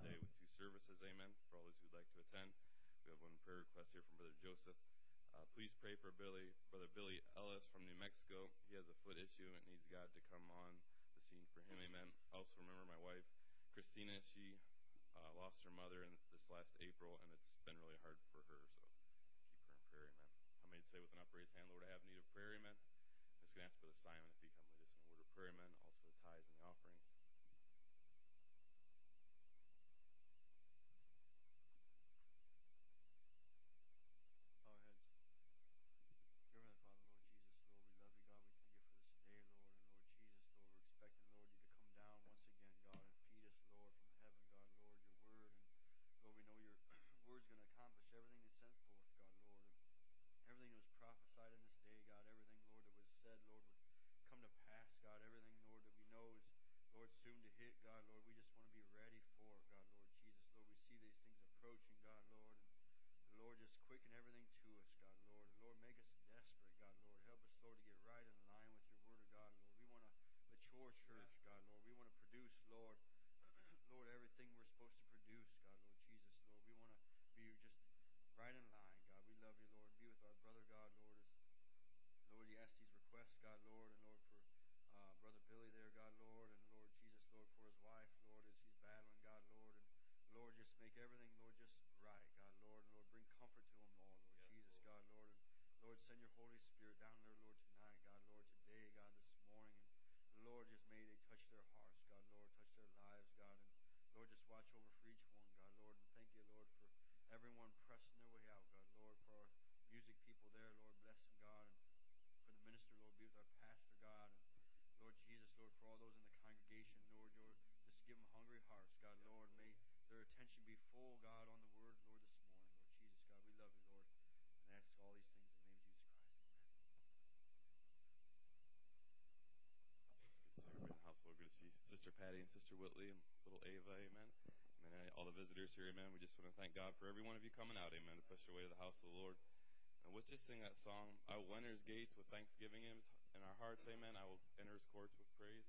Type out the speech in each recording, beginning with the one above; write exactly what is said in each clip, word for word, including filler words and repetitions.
today with two services, amen, for all those who'd like to attend. We have one prayer request here from Brother Joseph. Uh, please pray for Billy, Brother Billy Ellis from New Mexico. He has a foot issue and needs God to come on the scene for him, amen. Also remember my wife, Christina. She uh, lost her mother in this last April, and it's been really hard for her, so keep her in prayer, amen. How many say with an upraised hand, Lord, I have need of prayer, amen. I'm just going to ask Brother Simon if he come lead us in a word of prayer, amen. Also the tithes and the offerings. Bow our heads. Dear Heavenly Father, Lord Jesus, Lord, we love you, God. We thank you for this day, Lord. And Lord Jesus, Lord, we're expecting, Lord, you to come down once again, God, and feed us, Lord, from heaven, God, Lord, your word. And Lord, we know your word's going to accomplish everything that's sent forth, God, Lord. And everything that was prophesied in this day, God, everything, Lord, that was said, Lord, would come to pass, God. Everything, Lord, that we know is, Lord, soon to hit, God, Lord. We just want to be ready for it, God, Lord Jesus. Lord, we see these things approaching, God, Lord. And Lord, just quicken everything to us, God, Lord. And Lord, make us desperate, God, Lord. Help us, Lord, to get right in line with your word of God, Lord. We want a mature church, God, Lord. We want to produce, Lord, Lord, everything we're supposed to produce, God, Lord Jesus, Lord. We want to be just right in line, God. We love you, Lord. Be with our brother, God, Lord. As, Lord, he asked these requests, God, Lord, and Lord, for uh, Brother Billy there, God, Lord, and Lord Jesus, Lord, for his wife, Lord, as he's battling, God, Lord, and Lord, just make everything, Lord, just right, God, Lord. And Lord, bring comfort to them all, Lord yes, Jesus, Lord. God, Lord. And Lord, send your Holy Spirit down there, Lord, tonight, God, Lord, today, God, this morning. And Lord, just may they touch their hearts, God, Lord, touch their lives, God. And Lord, just watch over for each one, God, Lord. And thank you, Lord, for everyone pressing their way out, God, Lord, for our music people there, Lord, bless them, God. And for the minister, Lord, be with our pastor, God. And Lord Jesus, Lord, for all those in the congregation, Lord, Lord, just give them hungry hearts, God, yes, Lord. May their attention be full, God, on the word, Lord, this morning, Lord Jesus, God. We love you, Lord, and ask all these things in the name of Jesus Christ. Amen. It's good to see everybody in the house, Lord. Good to see Sister Patty and Sister Whitley and little Ava, amen. And then all the visitors here, amen. We just want to thank God for every one of you coming out, amen, to push your way to the house of the Lord. And let's just sing that song, I will enter his gates with thanksgiving in our hearts, amen. I will enter his courts with praise.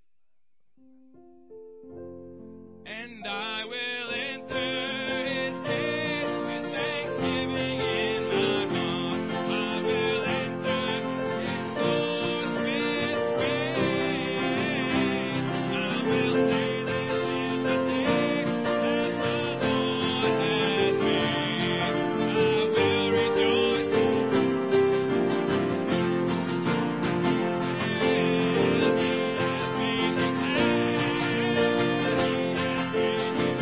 And I will enter his gates with thanksgiving in my heart. I will enter his courts with praise. I will say this is the day that the Lord has made. I will rejoice. He has made me glad. He has made me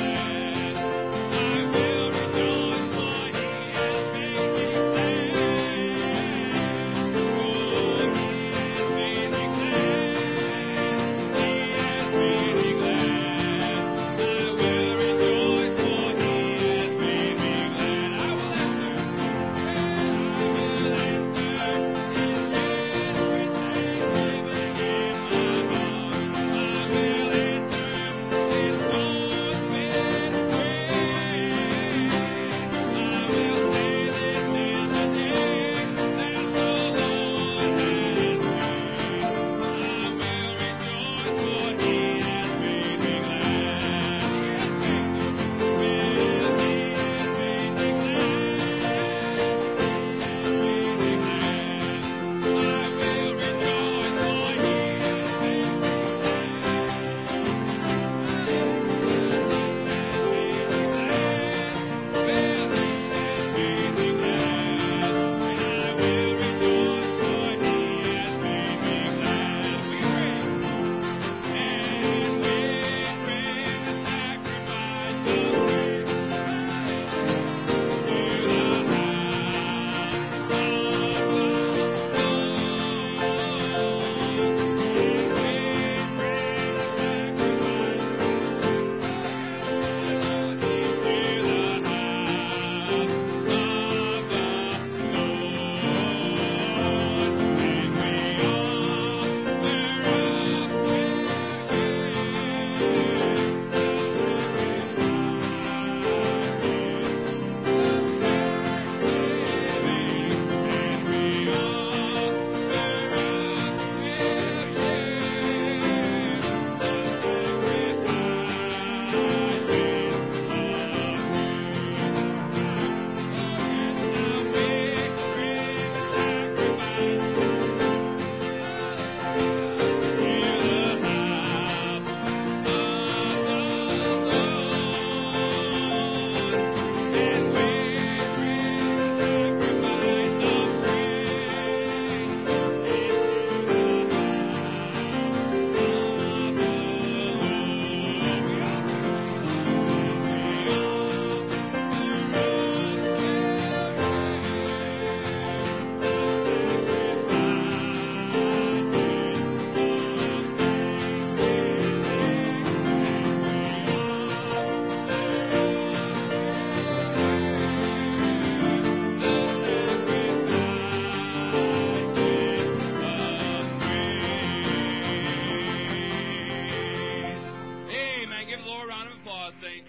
applause, saints.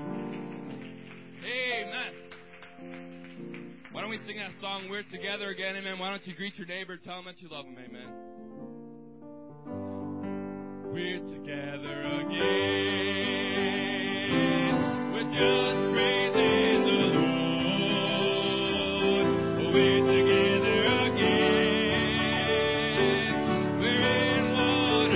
Amen. Why don't we sing that song, We're Together again, amen. Why don't you greet your neighbor, tell them that you love them, amen. We're together again. We're just praising the Lord. We're together again. We're in one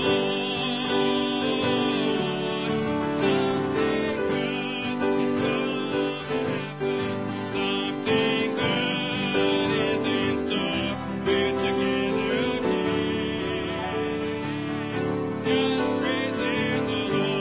accord. Something good is gonna happen. Something good is in store. We're together again. Just praising the Lord.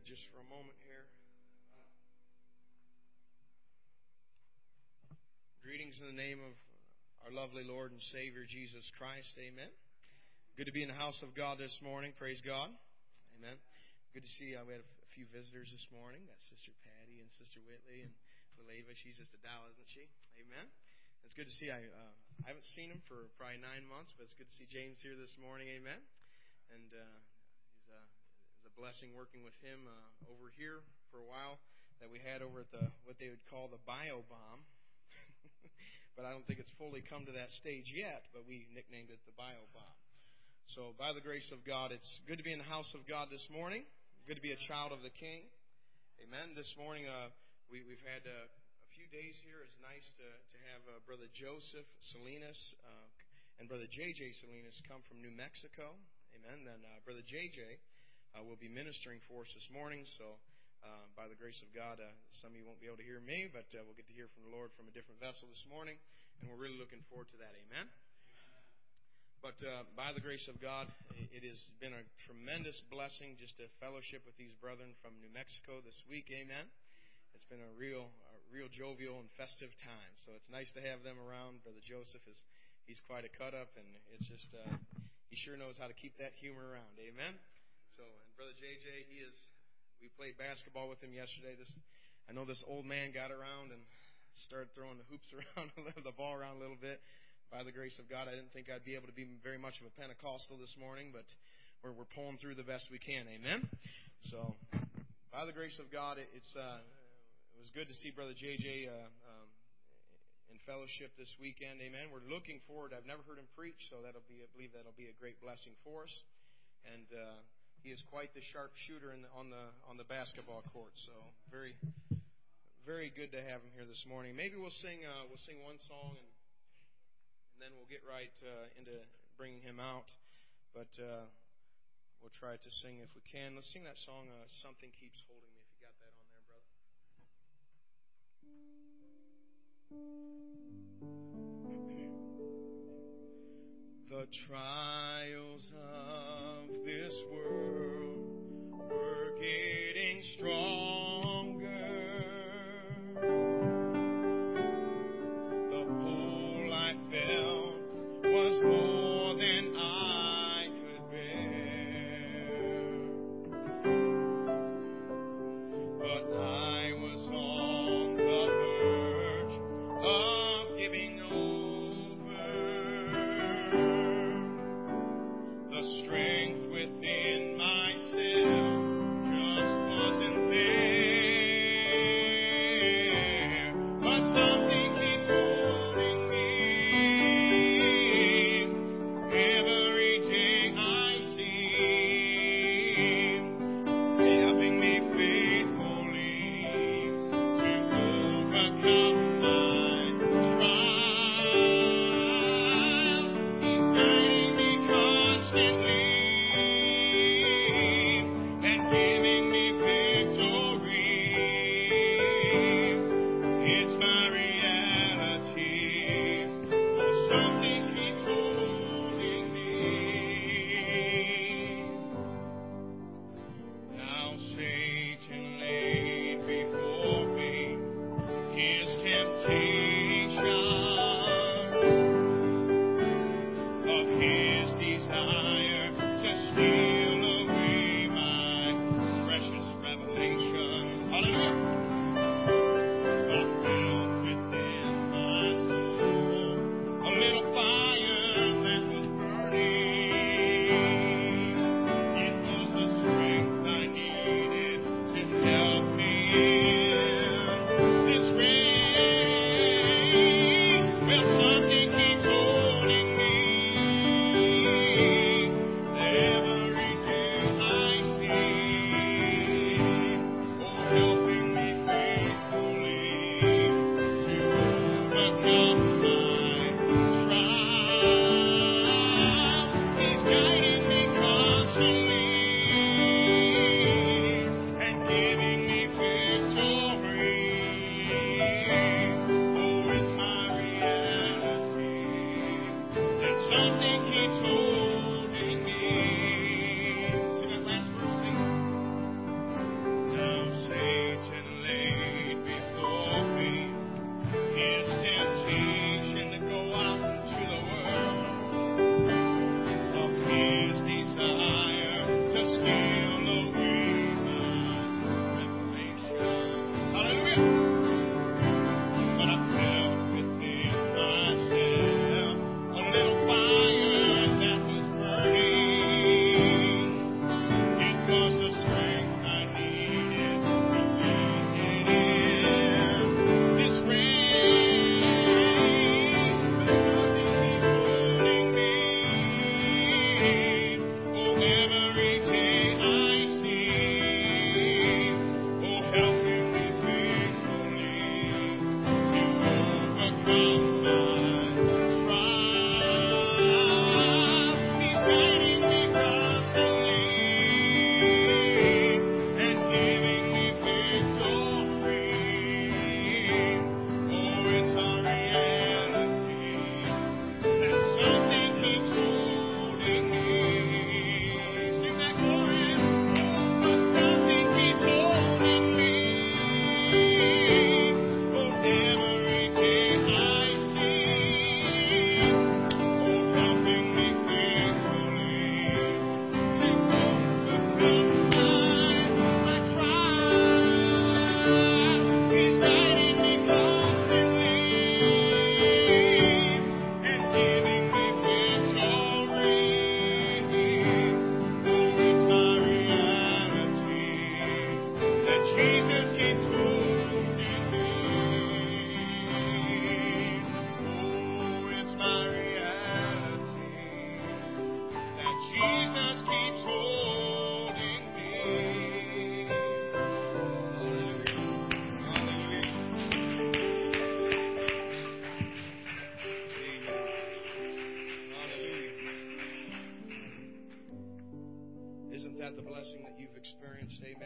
just for a moment here. Greetings in the name of our lovely Lord and Savior, Jesus Christ. Amen. Good to be in the house of God this morning. Praise God. Amen. Good to see you. We had a few visitors this morning. That's Sister Patty and Sister Whitley and Leva. She's just a doll, isn't she? Amen. It's good to see. I uh, I haven't seen him for probably nine months, but it's good to see James here this morning. Amen. And uh, he's a, it was a blessing working with him uh, over here for a while that we had over at the what they would call the Bio Bomb. But I don't think it's fully come to that stage yet, but we nicknamed it the Bio Bomb. So by the grace of God, it's good to be in the house of God this morning. Good to be a child of the King. Amen. This morning uh, we, we've had uh, a few days here. It's nice to, to have uh, Brother Joseph Salinas uh, and Brother J J Salinas come from New Mexico. Amen. Then uh, Brother J J uh, will be ministering for us this morning. So Uh, by the grace of God, uh, some of you won't be able to hear me, but uh, we'll get to hear from the Lord from a different vessel this morning, and we're really looking forward to that. Amen? But uh, by the grace of God, it has been a tremendous blessing just to fellowship with these brethren from New Mexico this week. Amen? It's been a real, a real jovial and festive time, so it's nice to have them around. Brother Joseph is he's quite a cut-up, and it's just uh, he sure knows how to keep that humor around. Amen? So, and Brother J J, he is. We played basketball with him yesterday. This, I know this old man got around and started throwing the hoops around, the ball around a little bit. By the grace of God, I didn't think I'd be able to be very much of a Pentecostal this morning, but we're, we're pulling through the best we can. Amen? So, by the grace of God, it, it's uh, it was good to see Brother J J uh, um, in fellowship this weekend. Amen? We're looking forward. I've never heard him preach, so that'll be, I believe that'll be a great blessing for us. And uh he is quite the sharpshooter in the, on the on the basketball court. So very, very good to have him here this morning. Maybe we'll sing uh, we'll sing one song and, and then we'll get right uh, into bringing him out. But uh, we'll try to sing if we can. Let's sing that song. Uh, Something Keeps Holding Me. If you got that on there, brother. The trials of this world were getting stronger. The pull I felt was more than I could bear. But I was on the verge of giving over. The strength within myself just wasn't there. But something keeps holding me. Every day I see, helping me faithfully to overcome my trials. He's guiding me constantly and giving me victory. It's my reality. Oh, something keeps holding me. Now Satan laid before me his temptation of his desire to steal away my precious revelation. Hallelujah. But felt within my soul a little fire that was burning. It was the strength I needed to help me in this race. Well, something keeps holding me. Every day I see, oh, helping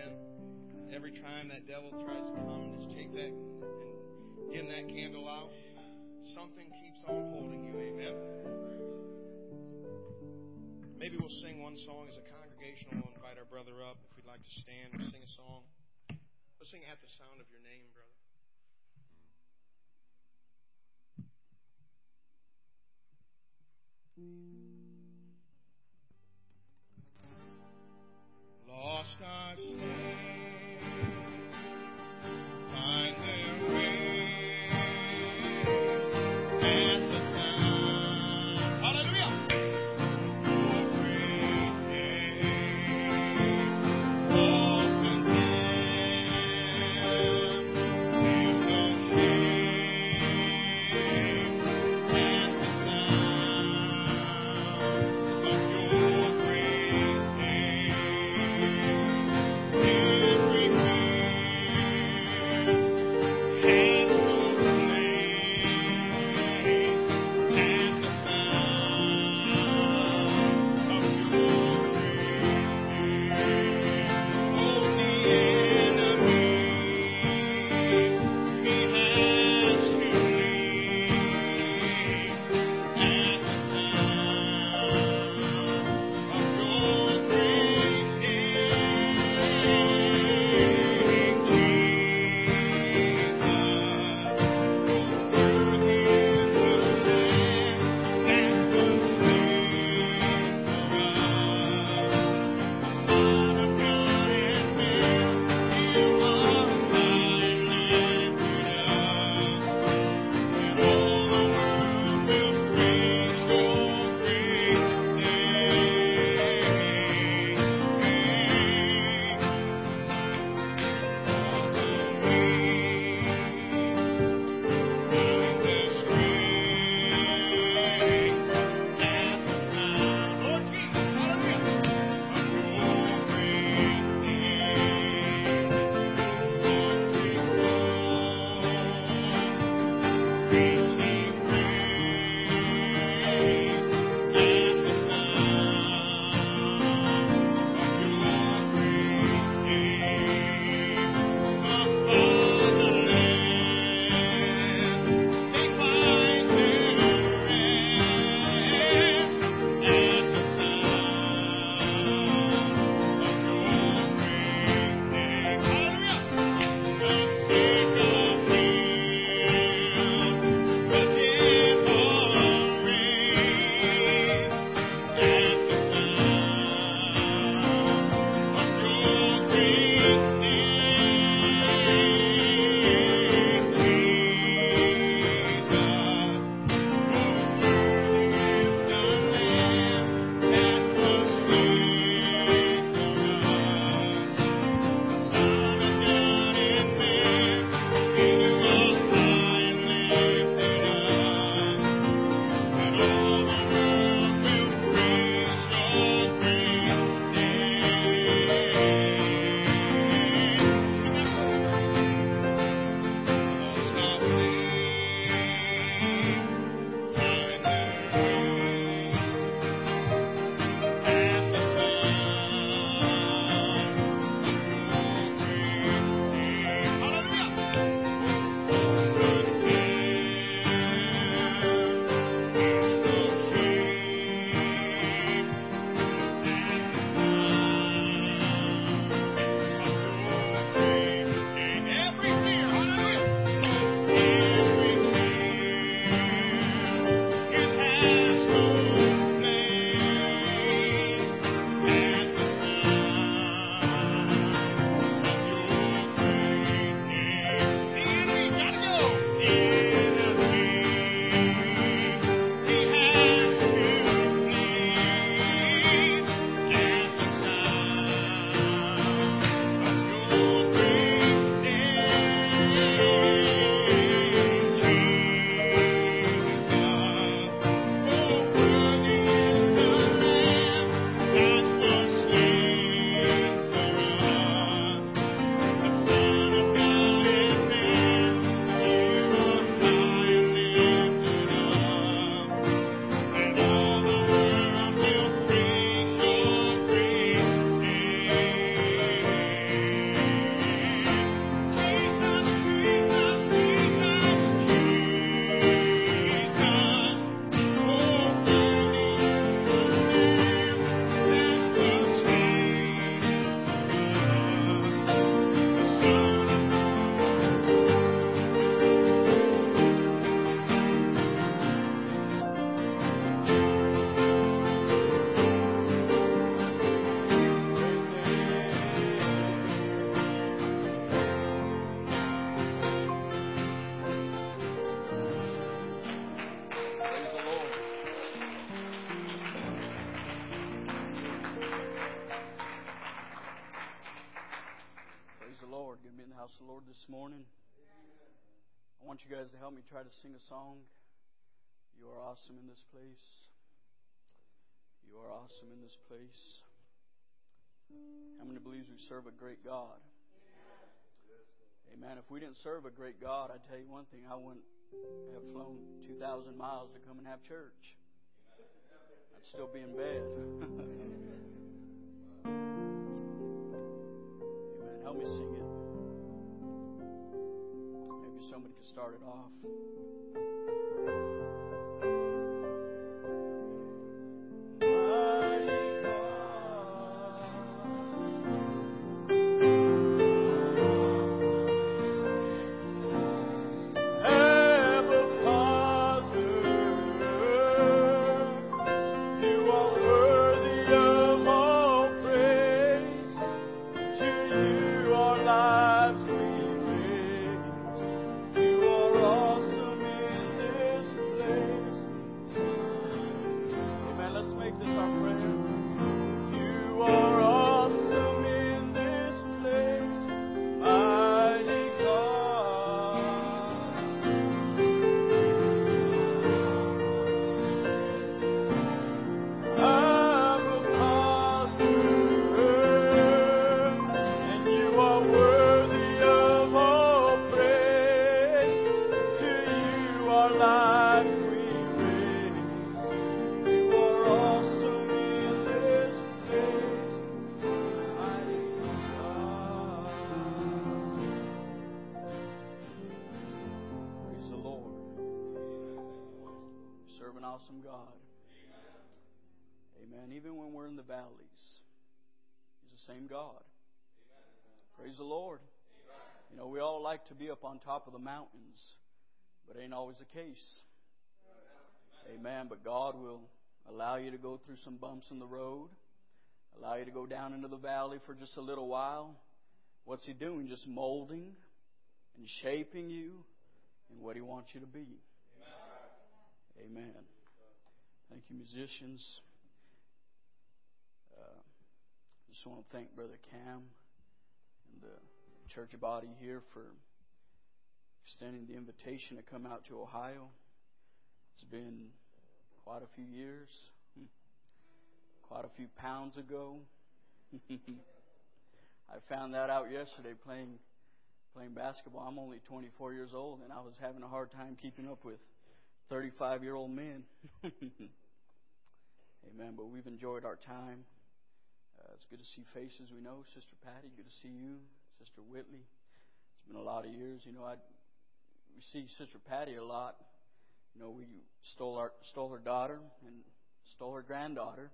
Amen. Every time that devil tries to come and just take that and dim that candle out, something keeps on holding you. Amen. Maybe we'll sing one song as a congregation. We'll invite our brother up if we'd like to stand. We'll sing a song. Let's sing At the Sound of Your Name, brother. Lost I stand, find their way at the sound. Hallelujah! Your great name, all condemned, feel no shame at the sound of your great name. Lord. Going to be in the house of the Lord this morning. I want you guys to help me try to sing a song. You are awesome in this place. You are awesome in this place. How many believes we serve a great God? Amen. If we didn't serve a great God, I tell you one thing, I wouldn't have flown two thousand miles to come and have church. I'd still be in bed. Amen. Help me sing it. Maybe somebody could start it off. Awesome God. Amen. Even when we're in the valleys, He's the same God. Praise the Lord. You know, we all like to be up on top of the mountains, but it ain't always the case. Amen. But God will allow you to go through some bumps in the road, allow you to go down into the valley for just a little while. What's He doing? Just molding and shaping you in what He wants you to be. Amen. Thank you, musicians. Uh, just want to thank Brother Cam and the church body here for extending the invitation to come out to Ohio. It's been quite a few years, quite a few pounds ago. I found that out yesterday playing playing basketball. I'm only twenty-four years old, and I was having a hard time keeping up with thirty-five-year-old men. Amen. But we've enjoyed our time. Uh, it's good to see faces we know. Sister Patty, good to see you. Sister Whitley. It's been a lot of years. You know, I we see Sister Patty a lot. You know, we stole our stole her daughter and stole her granddaughter.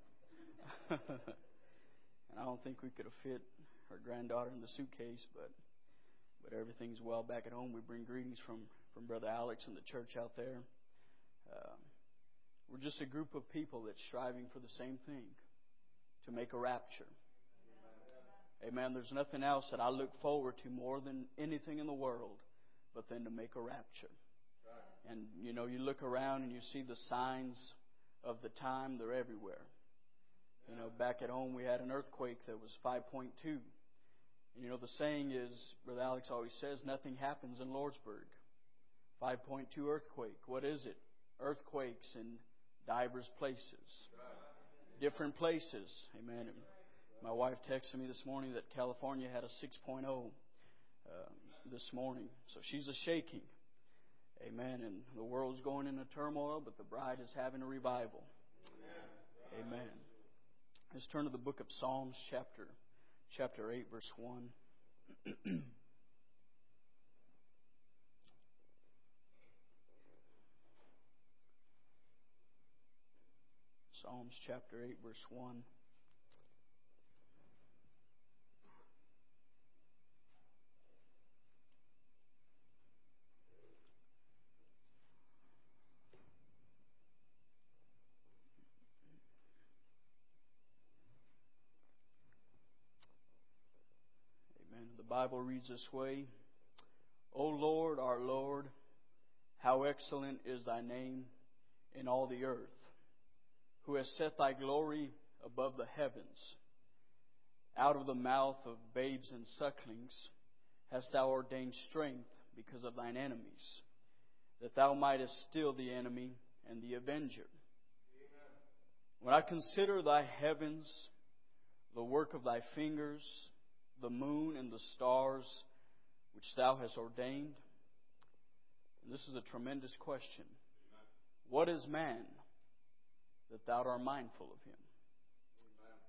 And I don't think we could have fit her granddaughter in the suitcase, but but everything's well back at home. We bring greetings from, from Brother Alex and the church out there. Uh, we're just a group of people that's striving for the same thing, to make a rapture. Amen. There's nothing else that I look forward to more than anything in the world but then to make a rapture. And, you know, you look around and you see the signs of the time. They're everywhere. You know, back at home we had an earthquake that was five point two. And, you know, the saying is, Brother Alex always says, nothing happens in Lordsburg. five point two earthquake. What is it? Earthquakes in divers places. Different places. Amen. And my wife texted me this morning that California had a six point oh uh, this morning. So she's a shaking. Amen. And the world's going into turmoil, but the bride is having a revival. Amen. Let's turn to the book of Psalms, chapter chapter eight, verse one. Psalms chapter eight, verse one. Amen. The Bible reads this way. O Lord, our Lord, how excellent is Thy name in all the earth, who has set Thy glory above the heavens. Out of the mouth of babes and sucklings hast thou ordained strength because of thine enemies, that thou mightest still the enemy and the avenger. Amen. When I consider thy heavens, the work of thy fingers, the moon and the stars which thou hast ordained. And this is a tremendous question. Amen. What is man that thou art mindful of him? Amen.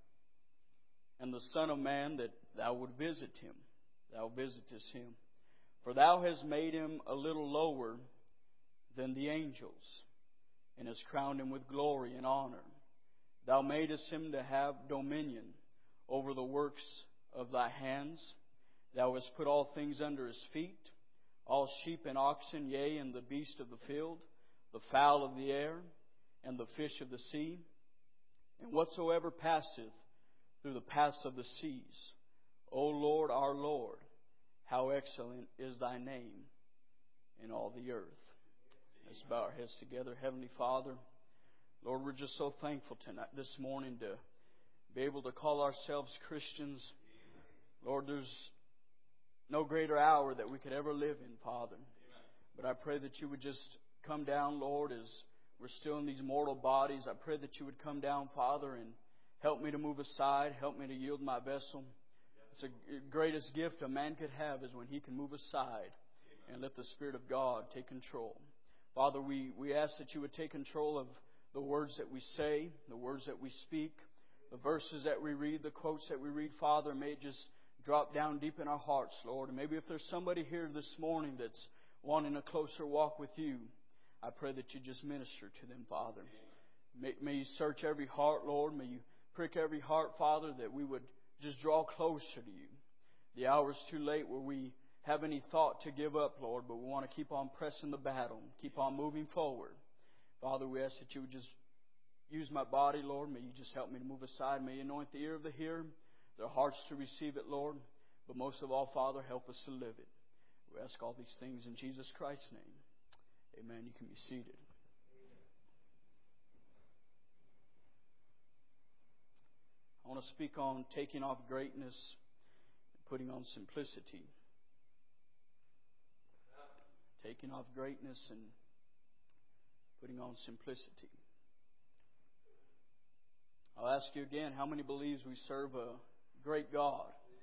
And the Son of Man that thou would visit him. Thou visitest him. For thou hast made him a little lower than the angels, and hast crowned him with glory and honor. Thou madest him to have dominion over the works of thy hands. Thou hast put all things under his feet, all sheep and oxen, yea, and the beast of the field, the fowl of the air, and the fish of the sea, and whatsoever passeth through the paths of the seas. O Lord, our Lord, how excellent is thy name in all the earth. Let's bow our heads together. Heavenly Father, Lord, we're just so thankful tonight, this morning, to be able to call ourselves Christians. Lord, there's no greater hour that we could ever live in, Father. But I pray that you would just come down, Lord, as we're still in these mortal bodies. I pray that you would come down, Father, and help me to move aside. Help me to yield my vessel. It's the greatest gift a man could have is when he can move aside and let the Spirit of God take control. Father, we, we ask that you would take control of the words that we say, the words that we speak, the verses that we read, the quotes that we read. Father, may it just drop down deep in our hearts, Lord. And maybe if there's somebody here this morning that's wanting a closer walk with you, I pray that you just minister to them, Father. May, may you search every heart, Lord. May you prick every heart, Father, that we would just draw closer to you. The hour is too late where we have any thought to give up, Lord, but we want to keep on pressing the battle, keep on moving forward. Father, we ask that you would just use my body, Lord. May you just help me to move aside. May you anoint the ear of the hearer, their hearts to receive it, Lord. But most of all, Father, help us to live it. We ask all these things in Jesus Christ's name. Amen. You can be seated. I want to speak on taking off greatness and putting on simplicity. Taking off greatness and putting on simplicity. I'll ask you again, how many believes we serve a great God?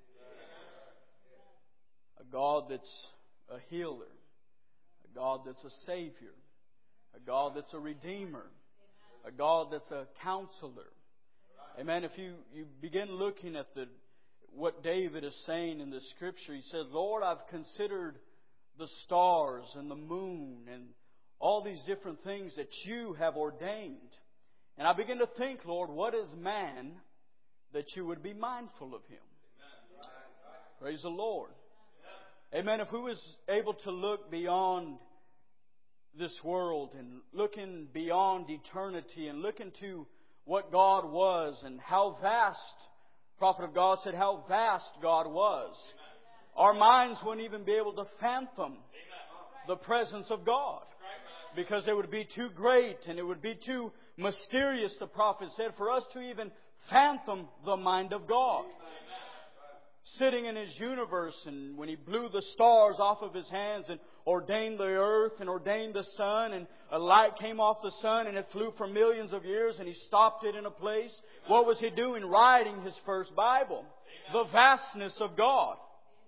A God that's a healer. A God that's a Savior. A God that's a Redeemer. A God that's a Counselor. Amen. If you, you begin looking at the what David is saying in the Scripture, he says, Lord, I've considered the stars and the moon and all these different things that you have ordained. And I begin to think, Lord, what is man that you would be mindful of him? Amen. Praise the Lord. Amen. If we was able to look beyond this world and looking beyond eternity and look into what God was and how vast, Prophet of God said, how vast God was. Our minds wouldn't even be able to fathom the presence of God, because it would be too great and it would be too mysterious, the prophet said, for us to even fathom the mind of God. Sitting in His universe, and when He blew the stars off of His hands and ordained the earth and ordained the sun, and a light came off the sun and it flew for millions of years and He stopped it in a place. What was He doing? Writing His first Bible. The vastness of God.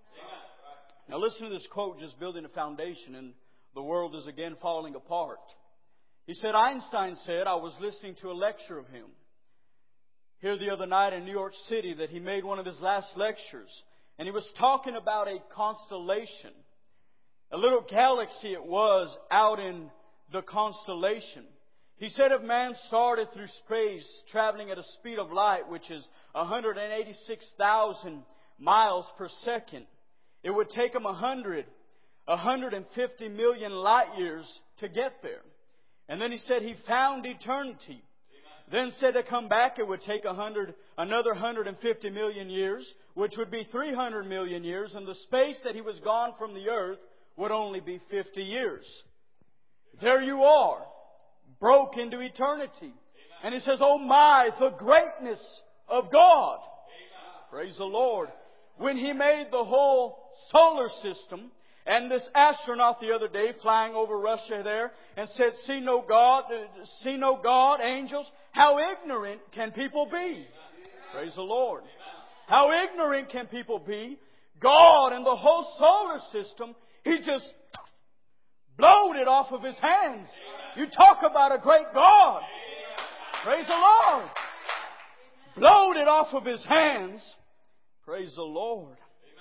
Now listen to this quote, just building a foundation, and the world is again falling apart. He said, Einstein said, I was listening to a lecture of him here the other night in New York City, that he made one of his last lectures. And he was talking about a constellation. A little galaxy it was out in the constellation. He said if man started through space traveling at a speed of light, which is one hundred eighty-six thousand miles per second, it would take him one hundred, one hundred fifty million light years to get there. And then he said he found eternity. Then said to come back, it would take a hundred, another one hundred fifty million years, which would be three hundred million years, and the space that he was gone from the earth would only be fifty years. There you are, broke into eternity. Amen. And he says, oh my, the greatness of God. Amen. Praise the Lord. When He made the whole solar system. And this astronaut the other day flying over Russia there and said, see no God, see no God, angels. How ignorant can people be? Praise the Lord. How ignorant can people be? God and the whole solar system, He just blowed it off of His hands. You talk about a great God. Praise the Lord. Blowed it off of His hands. Praise the Lord.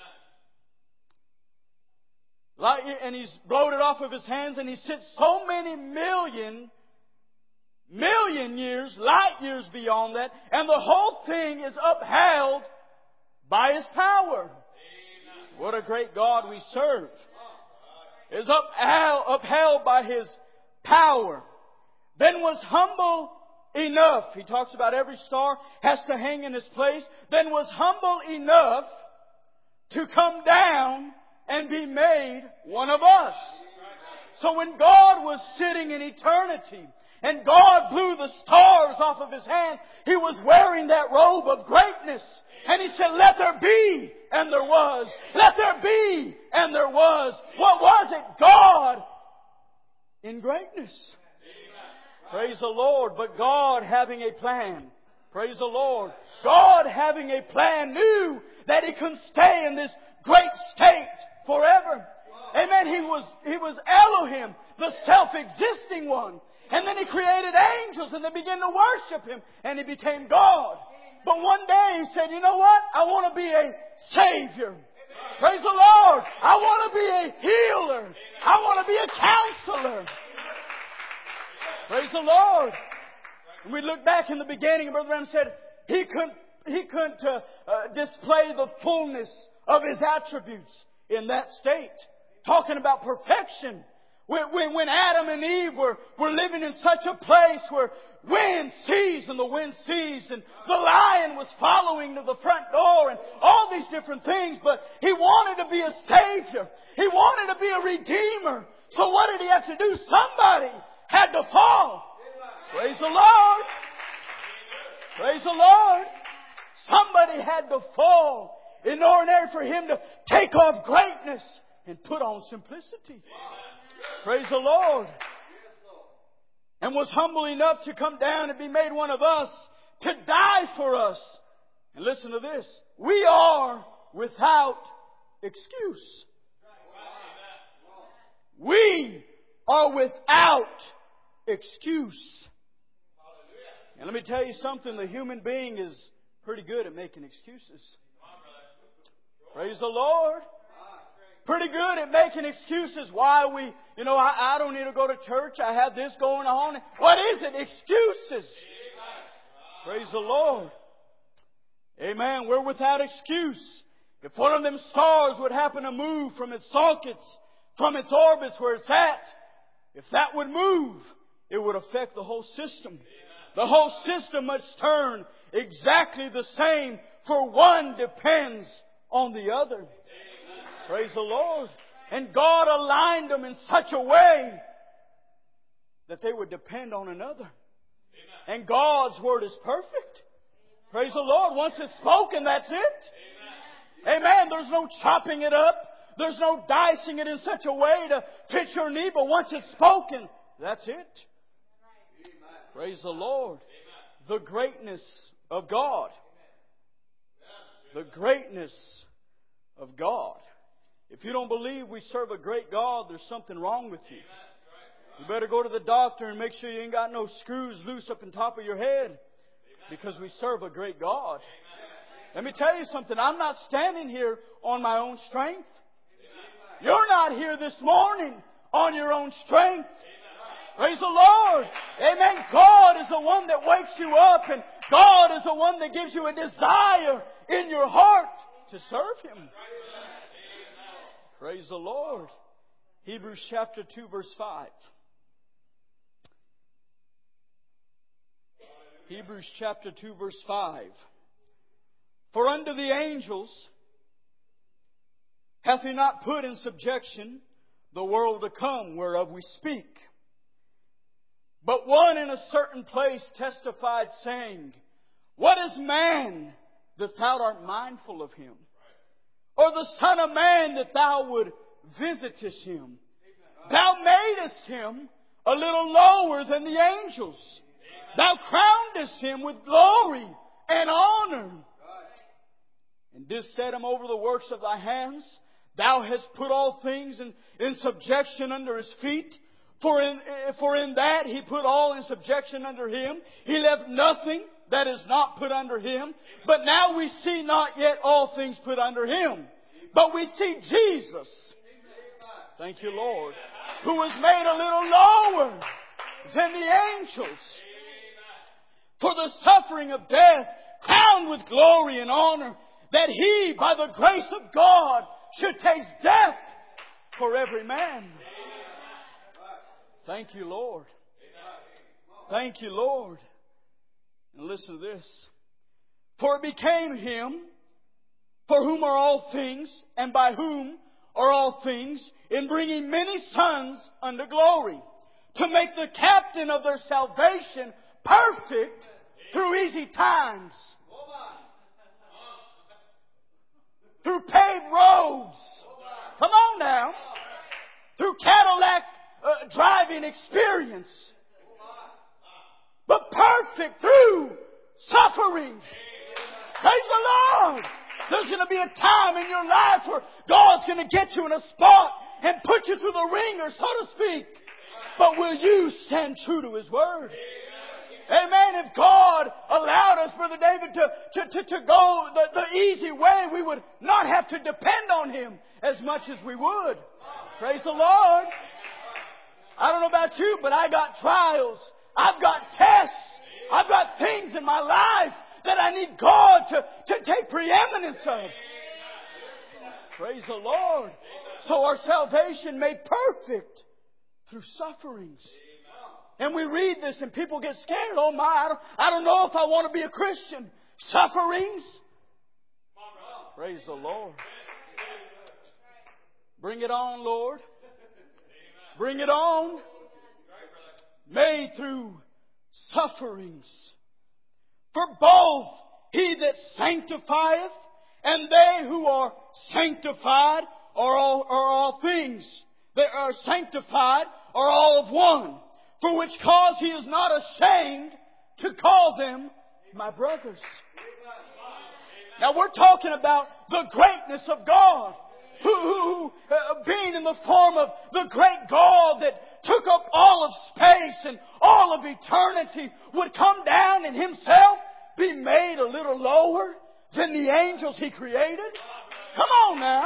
Like, and He's blowed it off of His hands, and He sits so many million, million years, light years beyond that, and the whole thing is upheld by His power. Amen. What a great God we serve. Is upheld, upheld by His power. Then was humble enough. He talks about every star has to hang in its place. Then was humble enough to come down and be made one of us. So when God was sitting in eternity and God blew the stars off of His hands, He was wearing that robe of greatness. And He said, let there be, and there was. Let there be, and there was. What was it? God in greatness. Praise the Lord. But God having a plan. Praise the Lord. God having a plan knew that He couldn't stay in this great state forever. Amen. He was, He was Elohim, the self-existing one. And then He created angels and they began to worship Him and He became God. But one day He said, you know what? I want to be a Savior. Praise the Lord. I want to be a healer. I want to be a counselor. Praise the Lord. And we look back in the beginning and Brother Branham said He couldn't, he couldn't uh, uh, display the fullness of His attributes in that state. Talking about perfection. When, when, when Adam and Eve were, were living in such a place where wind ceased and the wind ceased and the lion was following to the front door and all these different things, but He wanted to be a Savior. He wanted to be a Redeemer. So what did He have to do? Somebody had to fall. Praise the Lord. Praise the Lord. Somebody had to fall in order for Him to take off greatness and put on simplicity. Praise the Lord. And was humble enough to come down and be made one of us, to die for us. And listen to this. We are without excuse. We are without excuse. And let me tell you something. The human being is pretty good at making excuses. Praise the Lord. Pretty good at making excuses why we, you know, I, I don't need to go to church. I have this going on. What is it? Excuses. Praise the Lord. Amen. We're without excuse. If one of them stars would happen to move from its sockets, from its orbits where it's at, if that would move, it would affect the whole system. The whole system must turn exactly the same, for one depends on the other. Praise the Lord. And God aligned them in such a way that they would depend on another. And God's Word is perfect. Praise the Lord. Once it's spoken, that's it. Amen. There's no chopping it up. There's no dicing it in such a way to fit your need. But once it's spoken, that's it. Praise the Lord. The greatness of God. The greatness of God. If you don't believe we serve a great God, there's something wrong with you. You better go to the doctor and make sure you ain't got no screws loose up on top of your head. Because we serve a great God. Let me tell you something. I'm not standing here on my own strength. You're not here this morning on your own strength. Praise the Lord. Amen. God is the one that wakes you up, and God is the one that gives you a desire in your heart to serve Him. Praise the Lord. Hebrews chapter two verse five. Hebrews chapter two verse five. For unto the angels hath He not put in subjection the world to come whereof we speak. But one in a certain place testified, saying, What is man that thou art mindful of him? or the Son of Man that Thou would visitest Him. Thou madest Him a little lower than the angels. Thou crownedest Him with glory and honor, and didst set Him over the works of Thy hands. Thou hast put all things in, in subjection under His feet. For in, for in that He put all in subjection under Him. He left nothing that is not put under Him. But now we see not yet all things put under Him, but we see Jesus, thank you, Lord, who was made a little lower than the angels, for the suffering of death, crowned with glory and honor, that He, by the grace of God, should taste death for every man. Thank you, Lord. Thank you, Lord. And listen to this. For it became Him, for whom are all things, and by whom are all things, in bringing many sons unto glory, to make the captain of their salvation perfect through easy times, through paved roads. Come on now. Through Cadillac uh, driving experience. But perfect through sufferings. Praise the Lord. There's going to be a time in your life where God's going to get you in a spot and put you through the ringer, so to speak. But will you stand true to His Word? Amen. If God allowed us, Brother David, to, to, to, to go the, the easy way, we would not have to depend on Him as much as we would. Praise the Lord. I don't know about you, but I got trials. I've got tests. I've got things in my life that I need God to, to take preeminence of. Praise the Lord. So our salvation made perfect through sufferings. And we read this and people get scared. Oh my, I don't, I don't know if I want to be a Christian. Sufferings. Praise the Lord. Bring it on, Lord. Bring it on. Made through sufferings. For both He that sanctifieth and they who are sanctified are all, are all things. They are sanctified are all of one. For which cause He is not ashamed to call them my brothers. Now we're talking about the greatness of God. Who, who uh, being in the form of the great God that took up all of space and all of eternity, would come down and Himself be made a little lower than the angels He created? Come on now.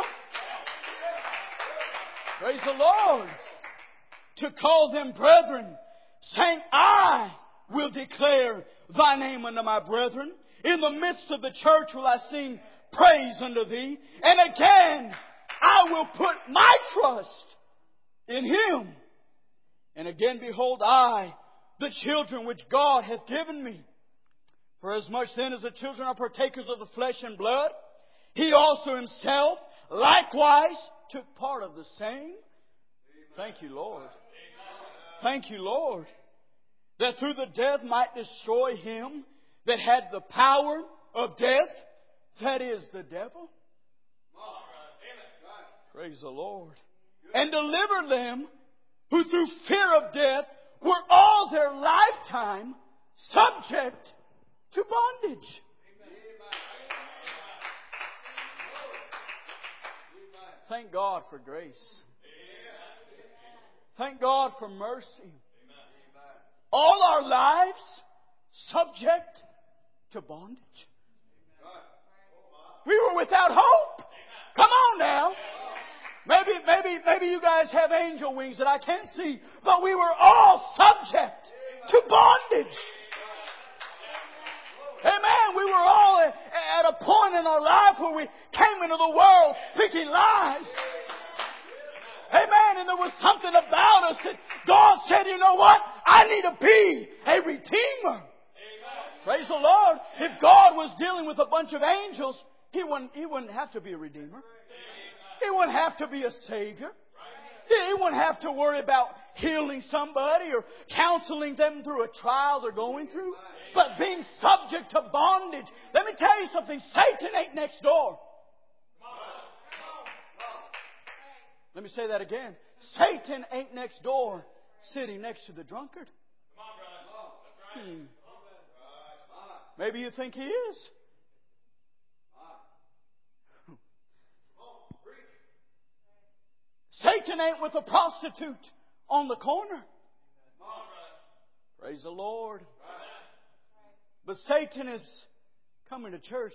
Praise the Lord. To call them brethren, saying, I will declare Thy name unto my brethren. In the midst of the church will I sing praise unto Thee. And again, I will put my trust in Him. And again, behold, I, the children which God hath given me. For as much then as the children are partakers of the flesh and blood, He also Himself likewise took part of the same. Thank you, Lord. Thank you, Lord. That through the death might destroy him that had the power of death, that is the devil. Praise the Lord. And deliver them who through fear of death were all their lifetime subject to bondage. Thank God for grace. Thank God for mercy. All our lives subject to bondage. We were without hope. Come on now. Maybe, maybe, maybe you guys have angel wings that I can't see, but we were all subject to bondage. Amen. We were all at a point in our life where we came into the world speaking lies. Amen. And there was something about us that God said, you know what? I need to be a redeemer. Amen. Praise the Lord. If God was dealing with a bunch of angels, He wouldn't, he wouldn't have to be a redeemer. He wouldn't have to be a savior. He wouldn't have to worry about healing somebody or counseling them through a trial they're going through. But being subject to bondage. Let me tell you something. Satan ain't next door. Let me say that again. Satan ain't next door sitting next to the drunkard. Hmm. Maybe you think he is. Satan ain't with a prostitute on the corner. Praise the Lord. But Satan is coming to church.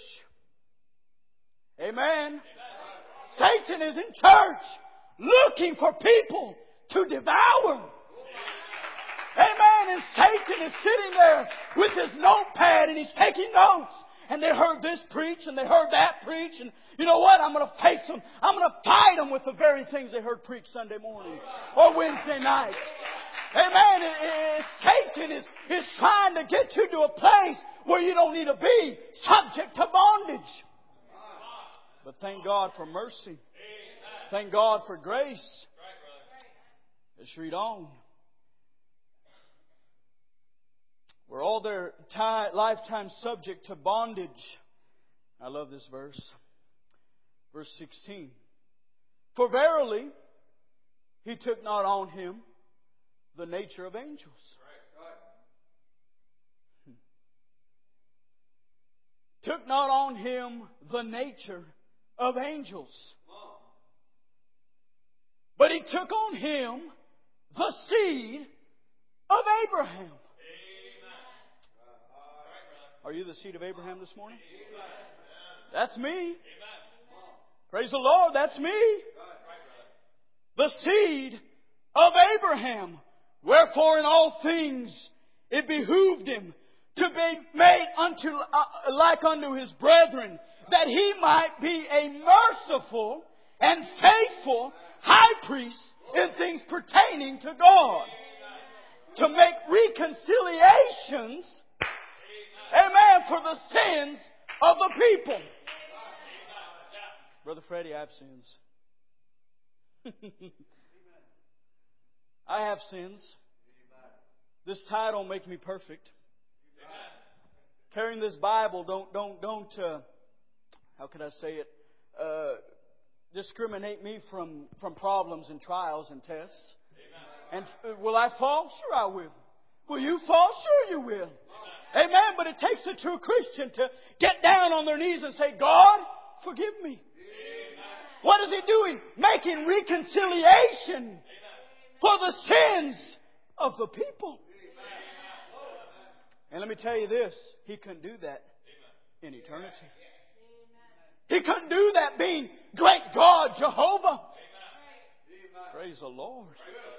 Amen. Satan is in church looking for people to devour. Amen. And Satan is sitting there with his notepad and he's taking notes. And they heard this preach and they heard that preach. And you know what? I'm going to face them. I'm going to fight them with the very things they heard preached Sunday morning or Wednesday night. Amen. It, it, Satan is, is trying to get you to a place where you don't need to be subject to bondage. But thank God for mercy. Thank God for grace. Let's read on. We're all their time, lifetime subject to bondage. I love this verse. Verse sixteen. For verily, He took not on Him the nature of angels. Hmm. Took not on Him the nature of angels. But He took on Him the seed of Abraham. Are you the seed of Abraham this morning? That's me. Praise the Lord, that's me. The seed of Abraham. Wherefore in all things it behooved him to be made unto uh, like unto his brethren, that he might be a merciful and faithful high priest in things pertaining to God, to make reconciliations, amen, for the sins of the people. Brother Freddie, I have sins. I have sins. This tie don't make me perfect. Carrying this Bible don't don't don't uh, how could I say it? Uh, discriminate me from from problems and trials and tests. And uh, will I fall? Sure, I will. Will you fall? Sure, you will. Amen. But it takes a true Christian to get down on their knees and say, God, forgive me. What is He doing? Making reconciliation for the sins of the people. And let me tell you this, He couldn't do that in eternity. He couldn't do that being great God, Jehovah. Praise the Lord.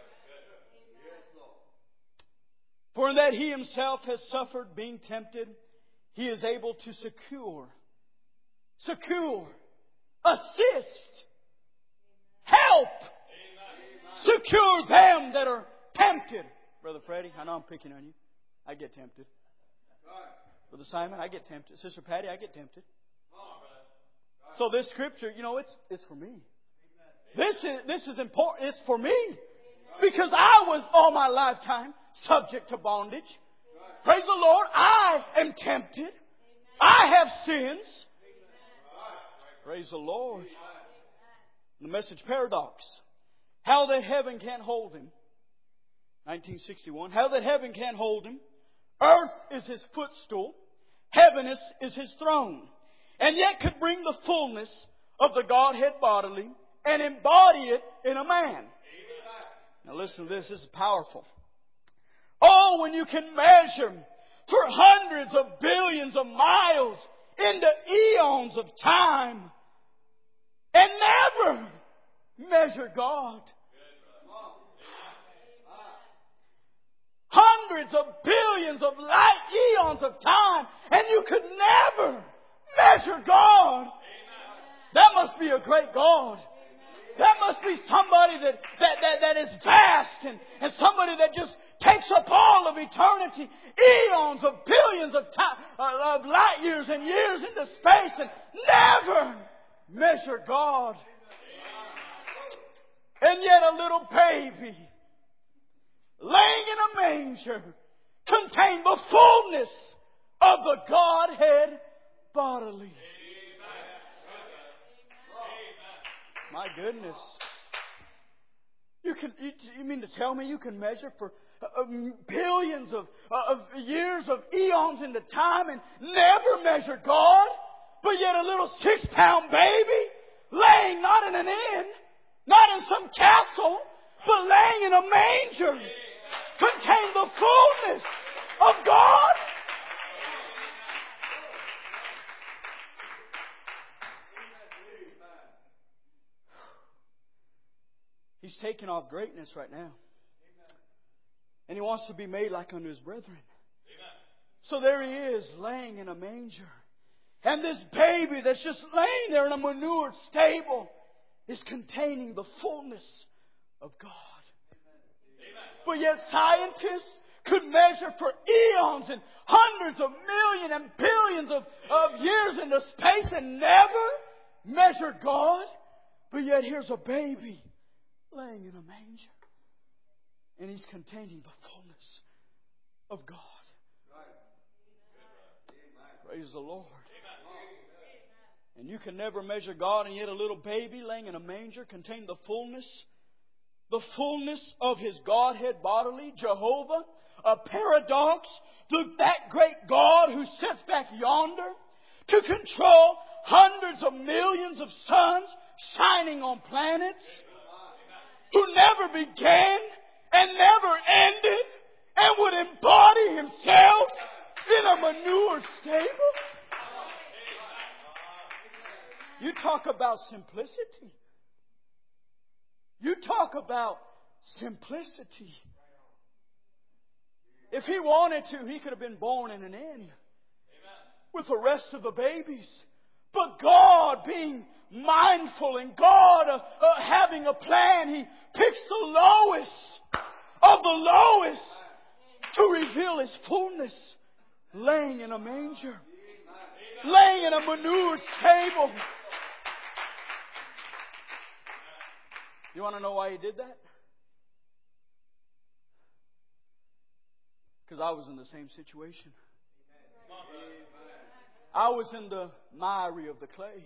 For in that He Himself has suffered being tempted, He is able to secure, secure, assist, help, secure them that are tempted. Brother Freddie, I know I'm picking on you. I get tempted. Brother Simon, I get tempted. Sister Patty, I get tempted. So this scripture, you know, it's it's for me. This is this is important. It's for me. Because I was all my lifetime subject to bondage. Praise the Lord. I am tempted. I have sins. Praise the Lord. The Message Paradox. How that heaven can't hold Him. nineteen sixty-one. How that heaven can't hold Him. Earth is His footstool. Heaven is, is His throne. And yet could bring the fullness of the Godhead bodily and embody it in a man. Now listen to this. This is powerful. Oh, when you can measure for hundreds of billions of miles into eons of time and never measure God. Hundreds of billions of light eons of time and you could never measure God. That must be a great God. That must be somebody that, that, that, that is vast and, and somebody that just takes up all of eternity, eons of billions of time, uh, of light years and years into space and never measure God. And yet a little baby laying in a manger contained the fullness of the Godhead bodily. My goodness. can, you, you mean to tell me you can measure for uh, billions of, uh, of years of eons into time and never measure God? But yet a little six-pound baby laying not in an inn, not in some castle, but laying in a manger contained the fullness of God. He's taking off greatness right now. And He wants to be made like unto His brethren. So there He is, laying in a manger. And this baby that's just laying there in a manured stable is containing the fullness of God. But yet scientists could measure for eons and hundreds of millions and billions of, of years into space and never measure God. But yet here's a baby laying in a manger. And He's containing the fullness of God. Praise the Lord. And you can never measure God, and yet a little baby laying in a manger contained the fullness, the fullness of His Godhead bodily, Jehovah, a paradox, the, that great God who sits back yonder to control hundreds of millions of suns shining on planets, who never began and never ended and would embody Himself in a manure stable. You talk about simplicity. You talk about simplicity. If He wanted to, He could have been born in an inn with the rest of the babies. But God, being mindful and God uh, uh, having a plan, He picks the lowest of the lowest to reveal His fullness, laying in a manger, laying in a manure stable. You want to know why He did that? Because I was in the same situation. I was in the miry of the clay.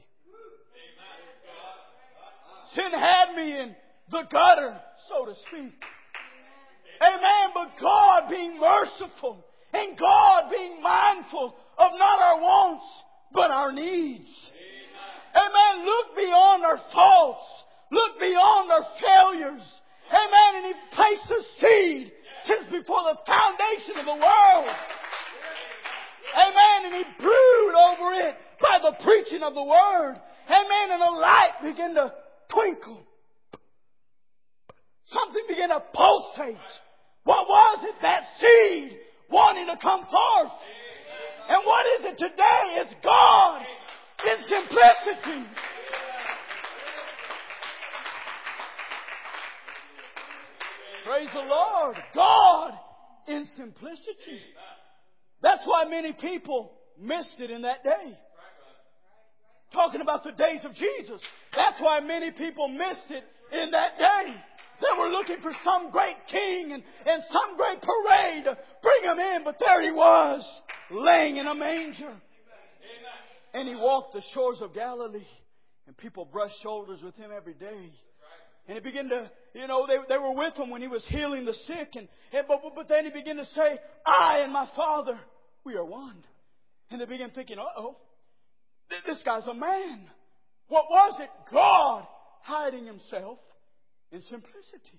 Sin had me in the gutter, so to speak. Amen. But God being merciful and God being mindful of not our wants, but our needs. Amen. Look beyond our faults. Look beyond our failures. Amen. And He placed a seed since before the foundation of the world. Amen. And He brooded over it by the preaching of the Word. Amen. And a light began to twinkle. Something began to pulsate. What was it? That seed wanting to come forth. And what is it today? It's God in simplicity. Praise the Lord. God in simplicity. That's why many people missed it in that day. Talking about the days of Jesus. That's why many people missed it in that day. They were looking for some great king and, and some great parade to bring Him in. But there He was, laying in a manger. And He walked the shores of Galilee. And people brushed shoulders with Him every day. And He began to, you know, they, they were with Him when He was healing the sick. And, and but, but then He began to say, I and my Father, we are one. And they began thinking, uh-oh, this guy's a man. What was it? God hiding Himself in simplicity.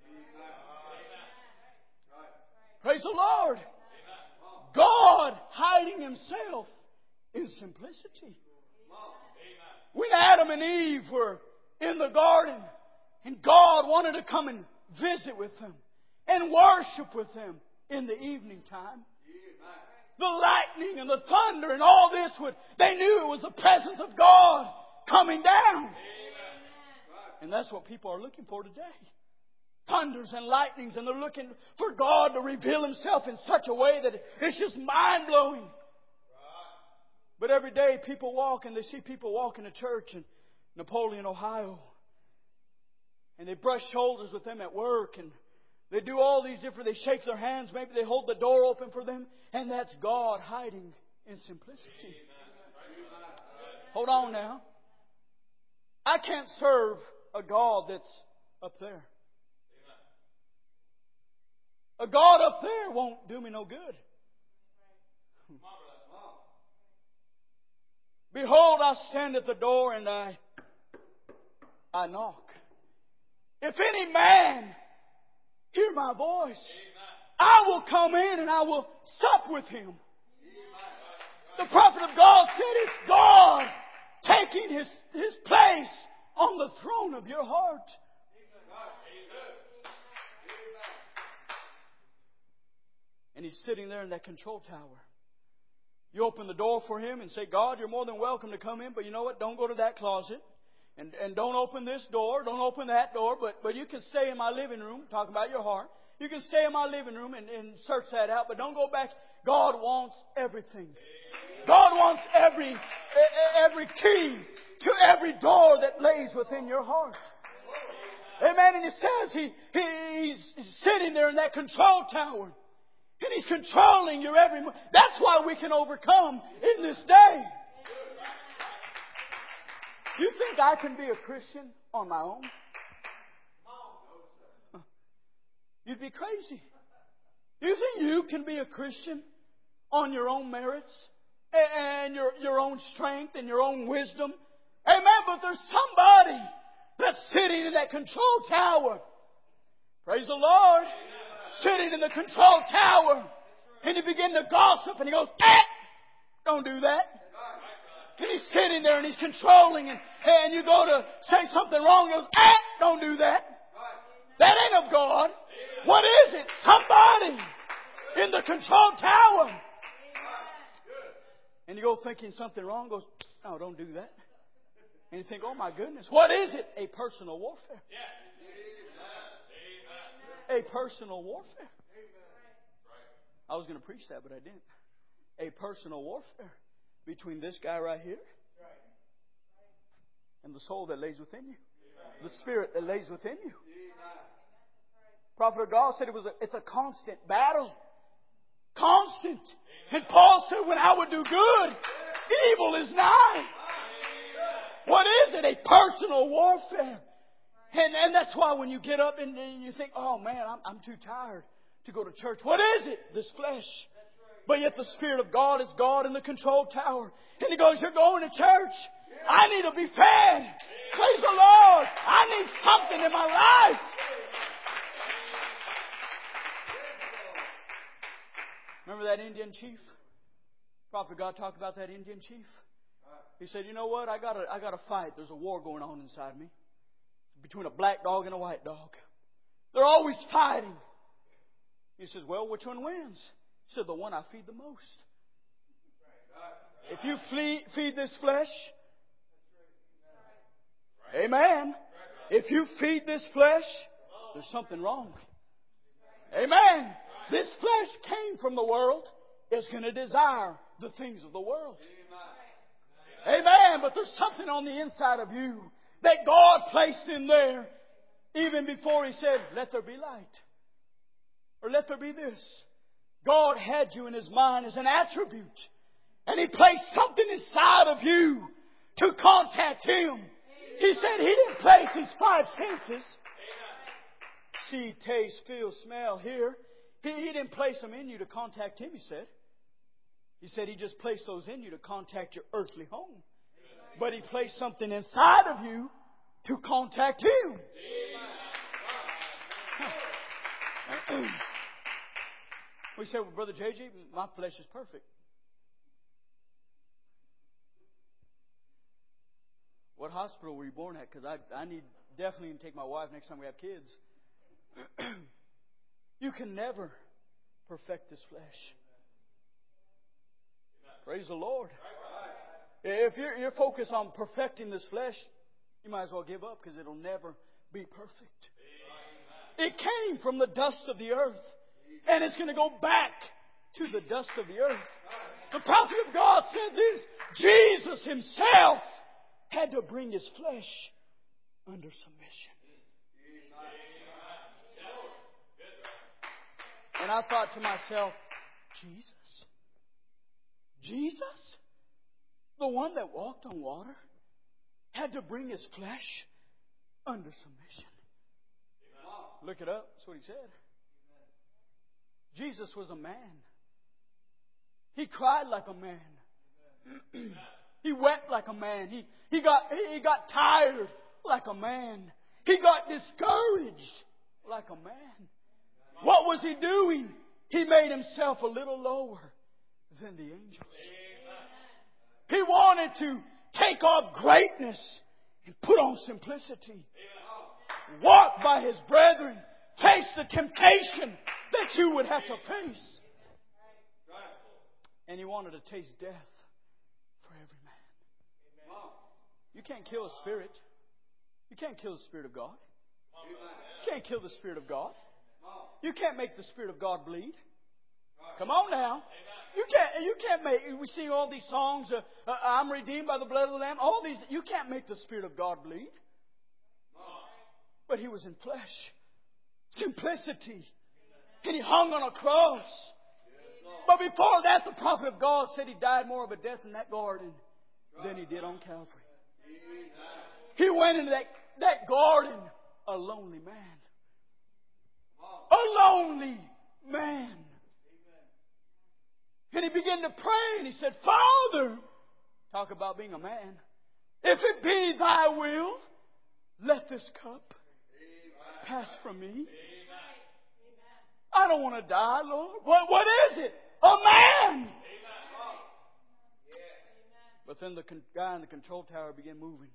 Praise the Lord. God hiding Himself in simplicity. When Adam and Eve were in the garden, and God wanted to come and visit with them and worship with them in the evening time. The lightning and the thunder and all this would, they knew it was the presence of God coming down. And that's what people are looking for today. Thunders and lightnings, and they're looking for God to reveal Himself in such a way that it's just mind-blowing. But every day people walk, and they see people walking to church in Napoleon, Ohio. And they brush shoulders with them at work, and they do all these different, they shake their hands, maybe they hold the door open for them, and that's God hiding in simplicity. Hold on now. I can't serve a God that's up there. A God up there won't do me no good. Behold, I stand at the door and I, I knock. If any man hear my voice, I will come in and I will sup with him. The prophet of God said it's God taking His, His place on the throne of your heart. And He's sitting there in that control tower. You open the door for Him and say, God, you're more than welcome to come in, but you know what? Don't go to that closet. And, and don't open this door. Don't open that door. But, but you can stay in my living room. Talk about your heart. You can stay in my living room and, and search that out. But don't go back. God wants everything. God wants every, every key to every door that lays within your heart. Amen. And it says he, he, he's sitting there in that control tower. And He's controlling your every move. That's why we can overcome in this day. You think I can be a Christian on my own? You'd be crazy. You think you can be a Christian on your own merits and your, your own strength and your own wisdom? Amen. But there's somebody that's sitting in that control tower. Praise the Lord. Sitting in the control tower. And you begin to gossip and he goes, eh, don't do that. And he's sitting there and he's controlling and, and you go to say something wrong. He goes, eh, don't do that. That ain't of God. What is it? Somebody in the control tower. And you go thinking something wrong. Goes, no, don't do that. And you think, oh my goodness, what is it? A personal warfare. A personal warfare. I was going to preach that, but I didn't. A personal warfare between this guy right here and the soul that lays within you. The spirit that lays within you. Prophet of God said it was a, it's a constant battle. Constant. And Paul said, when I would do good, evil is nigh. What is it? A personal warfare. And, and that's why when you get up and, and you think, oh man, I'm, I'm too tired to go to church. What is it? This flesh. But yet the Spirit of God is God in the control tower. And He goes, you're going to church. I need to be fed. Praise the Lord. I need something in my life. Remember that Indian chief? Prophet of God talked about that Indian chief. He said, you know what? I got a, I got a fight. There's a war going on inside me. Between a black dog and a white dog. They're always fighting. He says, well, which one wins? He said, the one I feed the most. If you flee, feed this flesh, amen. If you feed this flesh, there's something wrong. Amen. This flesh came from the world. It's going to desire the things of the world. Amen. But there's something on the inside of you that God placed in there even before He said, let there be light. Or let there be this. God had you in His mind as an attribute. And He placed something inside of you to contact Him. He said He didn't place His five senses. See, taste, feel, smell, hear. He, he didn't place them in you to contact Him, He said. He said He just placed those in you to contact your earthly home. But He placed something inside of you to contact Him. We say, well, Brother J J, my flesh is perfect. What hospital were you born at? Because I, I need definitely to take my wife next time we have kids. You can never perfect this flesh. Praise the Lord. If you're, you're focused on perfecting this flesh, you might as well give up because it'll never be perfect. It came from the dust of the earth. And it's going to go back to the dust of the earth. The prophet of God said this. Jesus Himself had to bring His flesh under submission. And I thought to myself, Jesus? Jesus? The one that walked on water had to bring His flesh under submission. Look it up. That's what He said. Jesus was a man. He cried like a man. He wept like a man. He, he, got, he got tired like a man. He got discouraged like a man. What was He doing? He made Himself a little lower than the angels. He wanted to take off greatness and put on simplicity. Walk by His brethren. Face the temptation that you would have to face. And He wanted to taste death for every man. You can't kill a spirit. You can't kill the Spirit of God. You can't kill the Spirit of God. You can't make the Spirit of God bleed. Come on now. You can't, you can't make, we sing all these songs, uh, uh, I'm redeemed by the blood of the Lamb. All these, you can't make the Spirit of God bleed. But He was in flesh. Simplicity. And He hung on a cross. But before that, the prophet of God said He died more of a death in that garden than He did on Calvary. He went into that, that garden a lonely man. A lonely man. And He began to pray and He said, Father, talk about being a man, if it be Thy will, let this cup pass from me. I don't want to die, Lord. What, what is it? A man. But then the con- guy in the control tower began moving.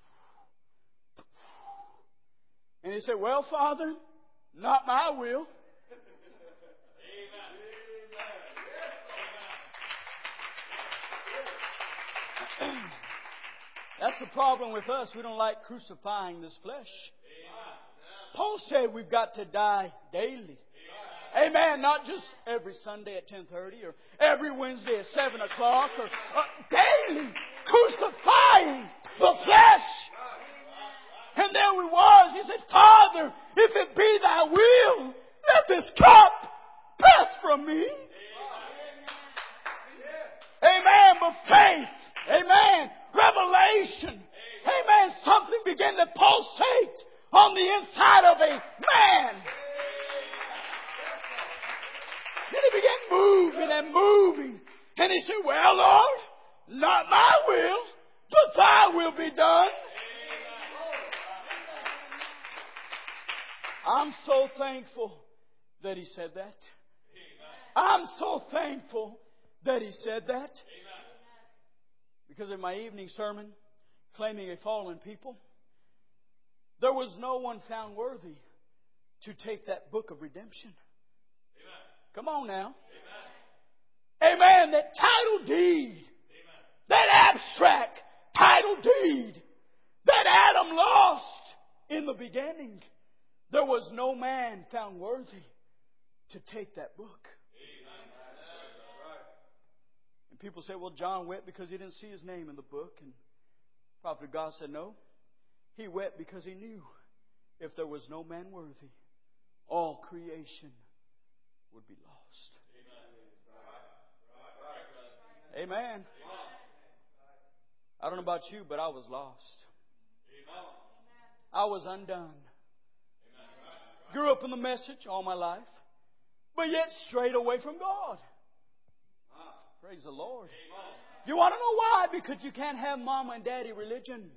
And he said, well, Father, not my will. That's the problem with us. We don't like crucifying this flesh. Paul said we've got to die daily. Amen. Not just every Sunday at ten thirty or every Wednesday at seven o'clock or uh, daily crucifying the flesh. And there we was. He said, Father, if it be Thy will, let this cup pass from me. Amen. But faith. Amen. Revelation. Amen. Something began to pulsate on the inside of a man. And he began moving and moving. And he said, well, Lord, not my will, but Thy will be done. I'm so thankful that he said that. I'm so thankful that he said that. Because in my evening sermon, claiming a fallen people, there was no one found worthy to take that book of redemption. Come on now. Amen. Amen. That title deed. Amen. That abstract title deed that Adam lost in the beginning. There was no man found worthy to take that book. Amen. And people say, well, John wept because he didn't see his name in the book. And the prophet of God said, no. He wept because he knew if there was no man worthy, all creation would be lost. Amen. Amen. I don't know about you, but I was lost. I was undone. Grew up in the message all my life, but yet strayed away from God. Praise the Lord. You want to know why? Because you can't have mama and daddy religion.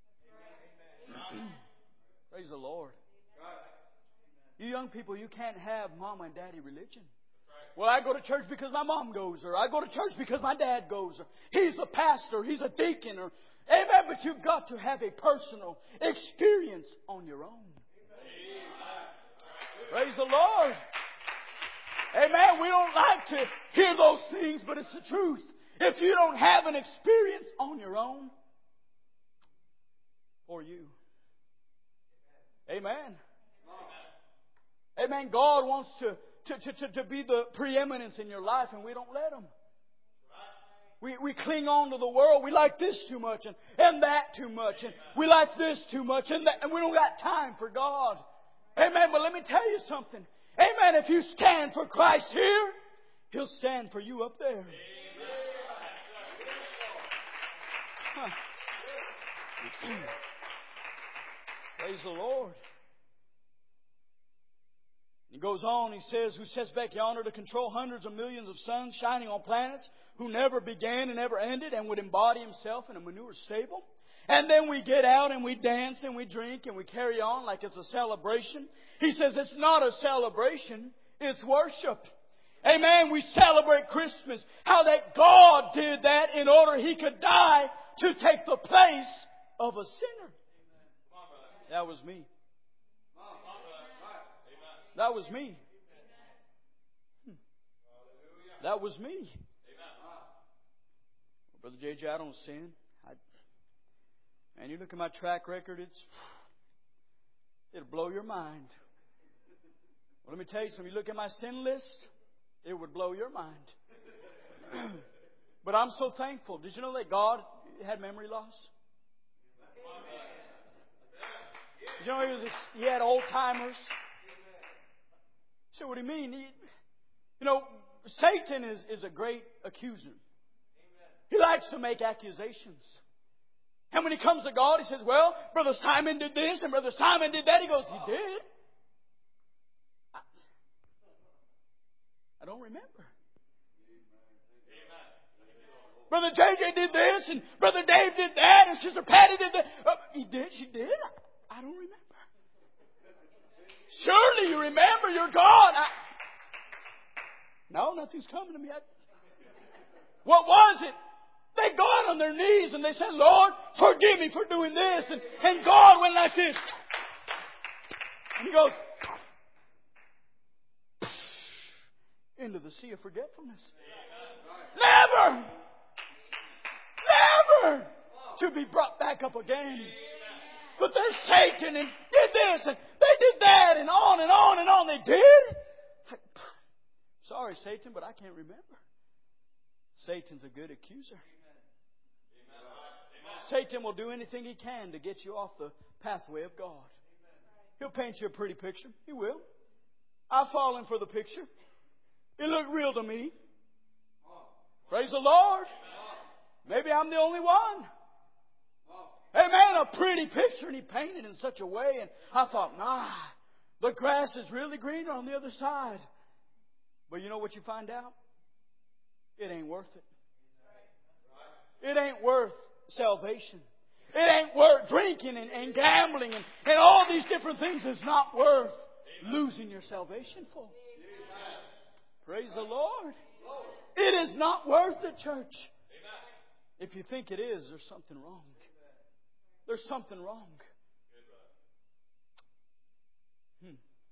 Praise the Lord. You young people, you can't have mama and daddy religion. Well, I go to church because my mom goes, or I go to church because my dad goes, or he's a pastor, he's a deacon, or amen. But you've got to have a personal experience on your own. Praise the Lord. Amen. We don't like to hear those things, but it's the truth. If you don't have an experience on your own, for you. Amen. Amen. God wants to, to, to, to be the preeminence in your life, and we don't let Him. We, we cling on to the world. We like this too much and, and that too much. And we like this too much and that, and we don't got time for God. Amen. But let me tell you something. Amen. If you stand for Christ here, He'll stand for you up there. Huh. Praise the Lord. He goes on, he says, who sits back yonder to control hundreds of millions of suns shining on planets, who never began and never ended, and would embody himself in a manure stable. And then we get out and we dance and we drink and we carry on like it's a celebration. He says it's not a celebration, it's worship. Amen. We celebrate Christmas. How that God did that in order He could die to take the place of a sinner. That was me. That was me. Hmm. That was me. Brother J J, I don't sin. I, and you look at my track record, it's it'll blow your mind. Well, let me tell you something. You look at my sin list, it would blow your mind. But I'm so thankful. Did you know that God had memory loss? Did you know He was He had old timers? So what do you mean? He, you know, Satan is, is a great accuser. He likes to make accusations. And when he comes to God, he says, well, Brother Simon did this and Brother Simon did that. He goes, he did? I, I don't remember. Brother J J did this and Brother Dave did that and Sister Patty did that. Uh, he did? She did? I don't remember. Surely you remember your God. I... No, nothing's coming to me. I... What was it? They got on their knees and they said, Lord, forgive me for doing this. And, and God went like this. And He goes into the sea of forgetfulness. Never! Never! To be brought back up again. But there's Satan and did this and they did that and on and on and on. They did? I, sorry, Satan, but I can't remember. Satan's a good accuser. Satan will do anything he can to get you off the pathway of God. He'll paint you a pretty picture. He will. I've fallen for the picture. It looked real to me. Praise the Lord. Maybe I'm the only one. Amen. A pretty picture, and he painted in such a way, and I thought, nah, the grass is really greener on the other side. But you know what you find out? It ain't worth it. It ain't worth salvation. It ain't worth drinking and, and gambling and, and all these different things. It's not worth losing your salvation for. Praise the Lord. It is not worth it, church. If you think it is, there's something wrong. There's something wrong. Hmm.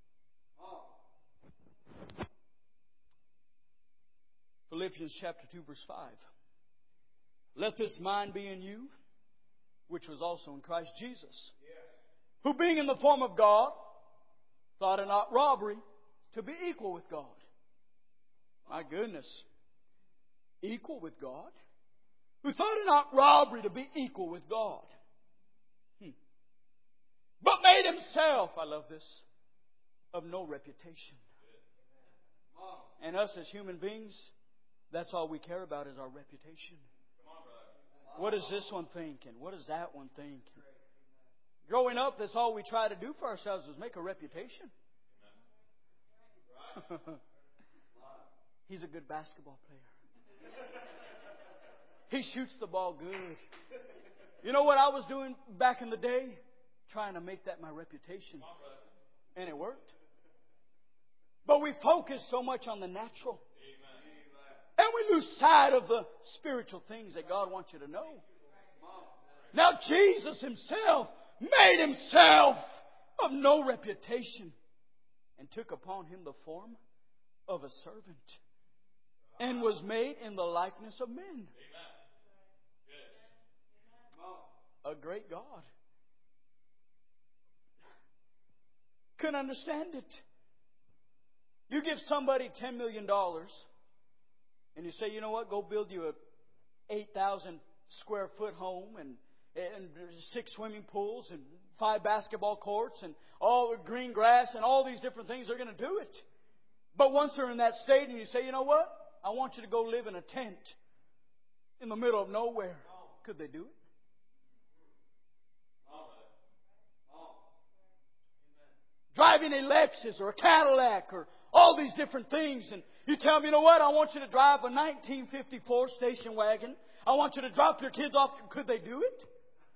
Philippians chapter two, verse five. Let this mind be in you, which was also in Christ Jesus, who being in the form of God, thought it not robbery to be equal with God. My goodness. Equal with God? Who thought it not robbery to be equal with God. Hmm. But made himself, I love this, of no reputation. And us as human beings, that's all we care about is our reputation. What is this one thinking? What is that one thinking? Growing up, that's all we try to do for ourselves is make a reputation. He's a good basketball player. He shoots the ball good. You know what I was doing back in the day? Trying to make that my reputation. And it worked. But we focus so much on the natural. And we lose sight of the spiritual things that God wants you to know. Now Jesus Himself made Himself of no reputation and took upon Him the form of a servant and was made in the likeness of men. A great God. Couldn't understand it. You give somebody ten million dollars and you say, you know what, go build you a eight thousand square foot home and, and six swimming pools and five basketball courts and all green grass and all these different things, they're going to do it. But once they're in that state and you say, you know what, I want you to go live in a tent in the middle of nowhere. Could they do it? driving a Lexus or a Cadillac or all these different things. And you tell me, you know what? I want you to drive a nineteen fifty-four station wagon. I want you to drop your kids off. Could they do it?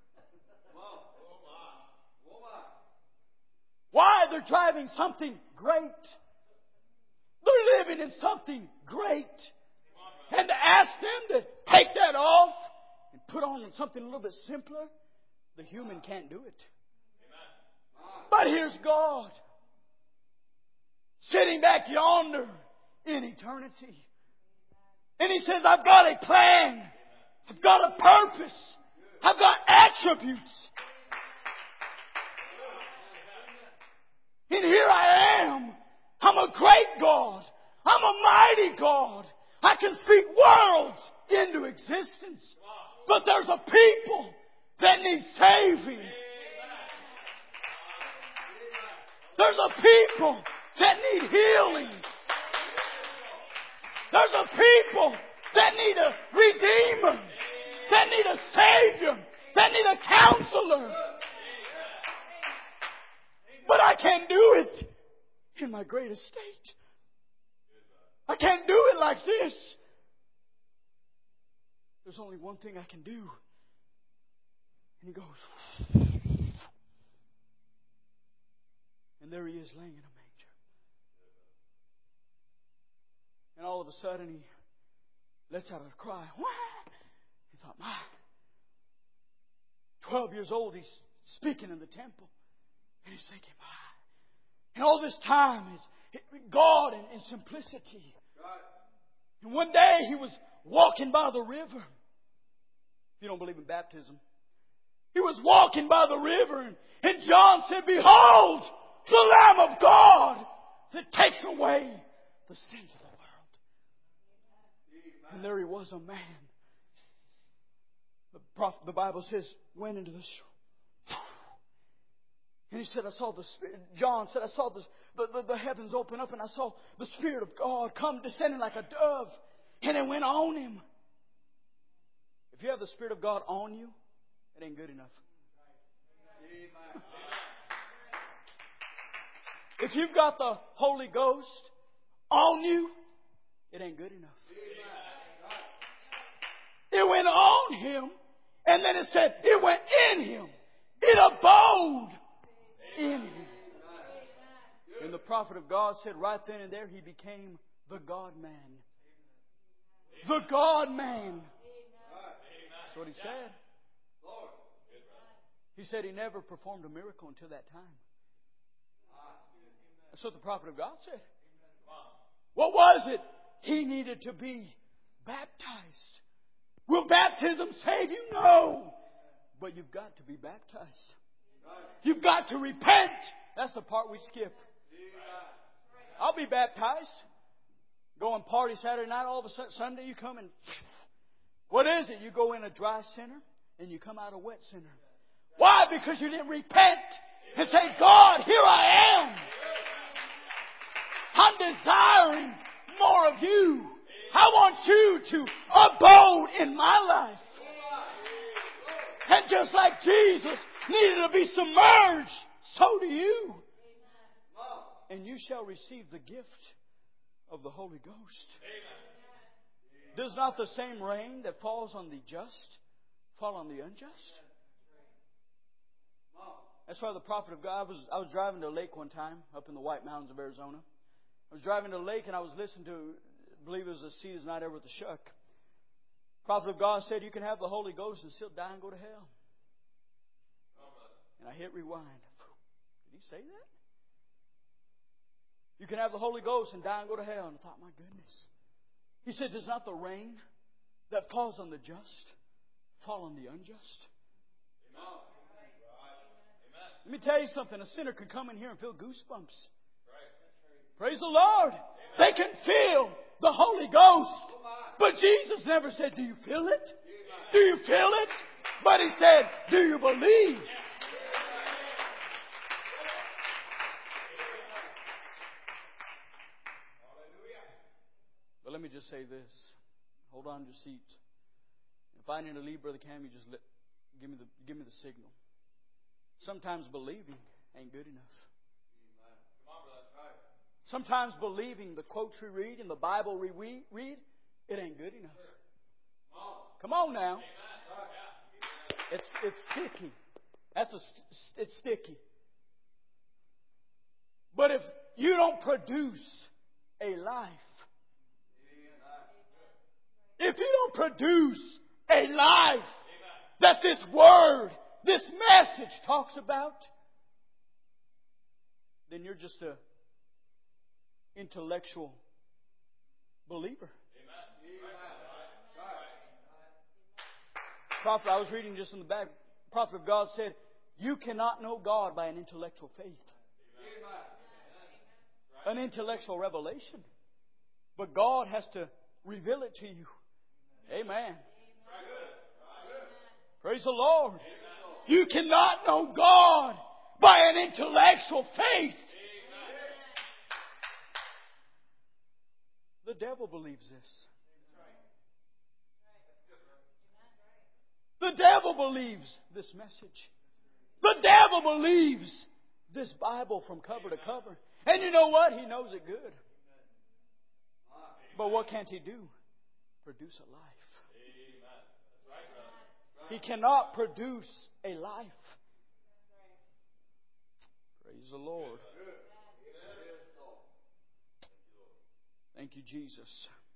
Why? They're driving something great. They're living in something great. And to ask them to take that off and put on something a little bit simpler, the human can't do it. But here's God, sitting back yonder in eternity. And He says, I've got a plan. I've got a purpose. I've got attributes. And here I am. I'm a great God. I'm a mighty God. I can speak worlds into existence. But there's a people that need saving. There's a people that need healing. There's a people that need a redeemer, that need a savior, that need a counselor. But I can't do it in my great estate. I can't do it like this. There's only one thing I can do. And He goes, and there He is laying in a manger. And all of a sudden He lets out a cry. Wah! He thought, my, twelve years old, He's speaking in the temple. And He's thinking, my. And all this time is God in, in simplicity. And one day He was walking by the river. If you don't believe in baptism, He was walking by the river, and, and John said, behold, the Lamb of God that takes away the sins of the world. And there He was, a man. The, prophet, the Bible says, went into the shore. And he said, I saw the Spirit. John said, I saw the, the, the, the heavens open up, and I saw the Spirit of God come descending like a dove. And it went on Him. If you have the Spirit of God on you, it ain't good enough. If you've got the Holy Ghost on you, it ain't good enough. It went on Him, and then it said it went in Him. It abode in Him. And the prophet of God said right then and there He became the God-man. The God-man. That's what He said. He said He never performed a miracle until that time. That's what the prophet of God said. What was it? He needed to be baptized. Will baptism save you? No. But you've got to be baptized. You've got to repent. That's the part we skip. I'll be baptized. Go and party Saturday night. All of a sudden, Sunday you come and... What is it? You go in a dry sinner and you come out a wet sinner. Why? Because you didn't repent and say, God, here I am. I'm desiring more of You. I want You to abode in my life. And just like Jesus needed to be submerged, so do you. And you shall receive the gift of the Holy Ghost. Does not the same rain that falls on the just fall on the unjust? That's why the prophet of God, I was, I was driving to a lake one time up in the White Mountains of Arizona. I was driving to a lake and I was listening to, I believe it was the Seed Is Not Ever the Shuck. Prophet of God said, you can have the Holy Ghost and still die and go to hell. And I hit rewind. Did he say that? You can have the Holy Ghost and die and go to hell. And I thought, my goodness. He said, does not the rain that falls on the just fall on the unjust? Amen. Let me tell you something. A sinner could come in here and feel goosebumps. Praise the Lord. They can feel the Holy Ghost. But Jesus never said, do you feel it? Do you feel it? But He said, do you believe? But let me just say this. Hold on to your seat. If I need to leave, Brother Cam, you just let, give me the give me the signal. Sometimes believing ain't good enough. Sometimes believing the quotes we read and the Bible we read, it ain't good enough. Come on now. It's it's sticky. That's a it's sticky. But if you don't produce a life, if you don't produce a life that this word, this message talks about, then you're just a intellectual believer. Prophet, I was reading just in the back. Prophet of God said, "You cannot know God by an intellectual faith, an intellectual revelation, but God has to reveal it to you." Amen. Praise the Lord. You cannot know God by an intellectual faith. The devil believes this. The devil believes this message. The devil believes this Bible from cover to cover. And you know what? He knows it good. But what can't he do? Produce a life. He cannot produce a life. Praise the Lord. Thank you, Jesus.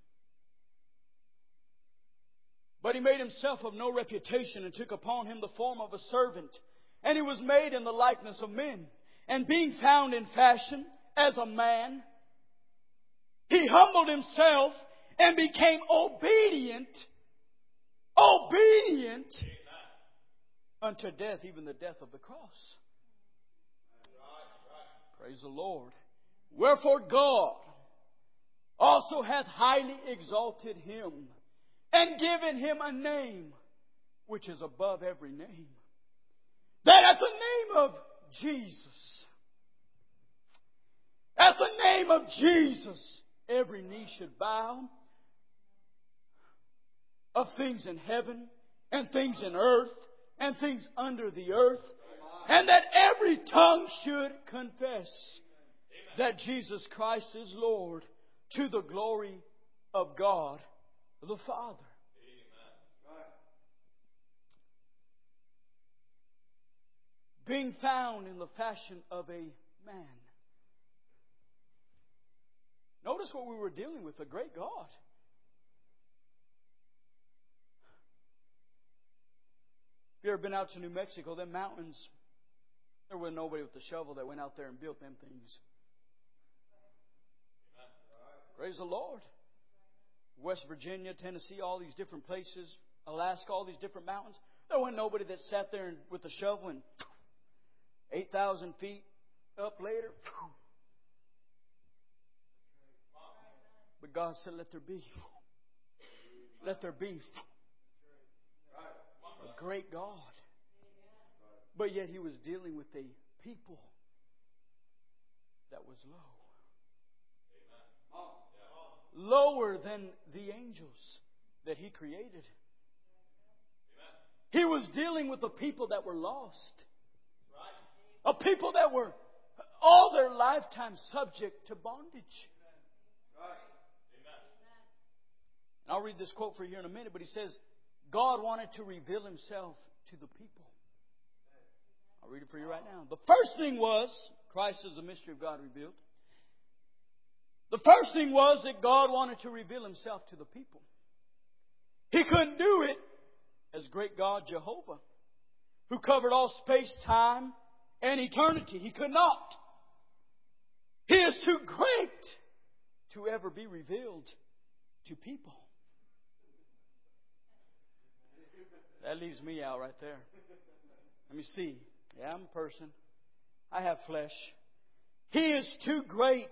But he made himself of no reputation and took upon him the form of a servant. And he was made in the likeness of men. And being found in fashion as a man, he humbled himself and became obedient, obedient unto death, even the death of the cross. Praise the Lord. Wherefore God also hath highly exalted him and given him a name which is above every name, that at the name of Jesus, at the name of Jesus, every knee should bow, of things in heaven and things in earth and things under the earth, and that every tongue should confess that Jesus Christ is Lord, to the glory of God the Father. Being found in the fashion of a man. Notice what we were dealing with, a great God. If you ever been out to New Mexico, them mountains, there was nobody with a shovel that went out there and built them things. Praise the Lord. West Virginia, Tennessee, all these different places, Alaska, all these different mountains. There wasn't nobody that sat there with a shovel and eight thousand feet up later. But God said, let there be. Let there be. A great God. But yet he was dealing with a people that was low. Lower than the angels that he created. He was dealing with a people that were lost. A people that were all their lifetime subject to bondage. And I'll read this quote for you in a minute, but he says, God wanted to reveal himself to the people. I'll read it for you right now. The first thing was, Christ is the mystery of God revealed. The first thing was that God wanted to reveal himself to the people. He couldn't do it as great God Jehovah, who covered all space, time, and eternity. He could not. He is too great to ever be revealed to people. That leaves me out right there. Let me see. Yeah, I'm a person. I have flesh. He is too great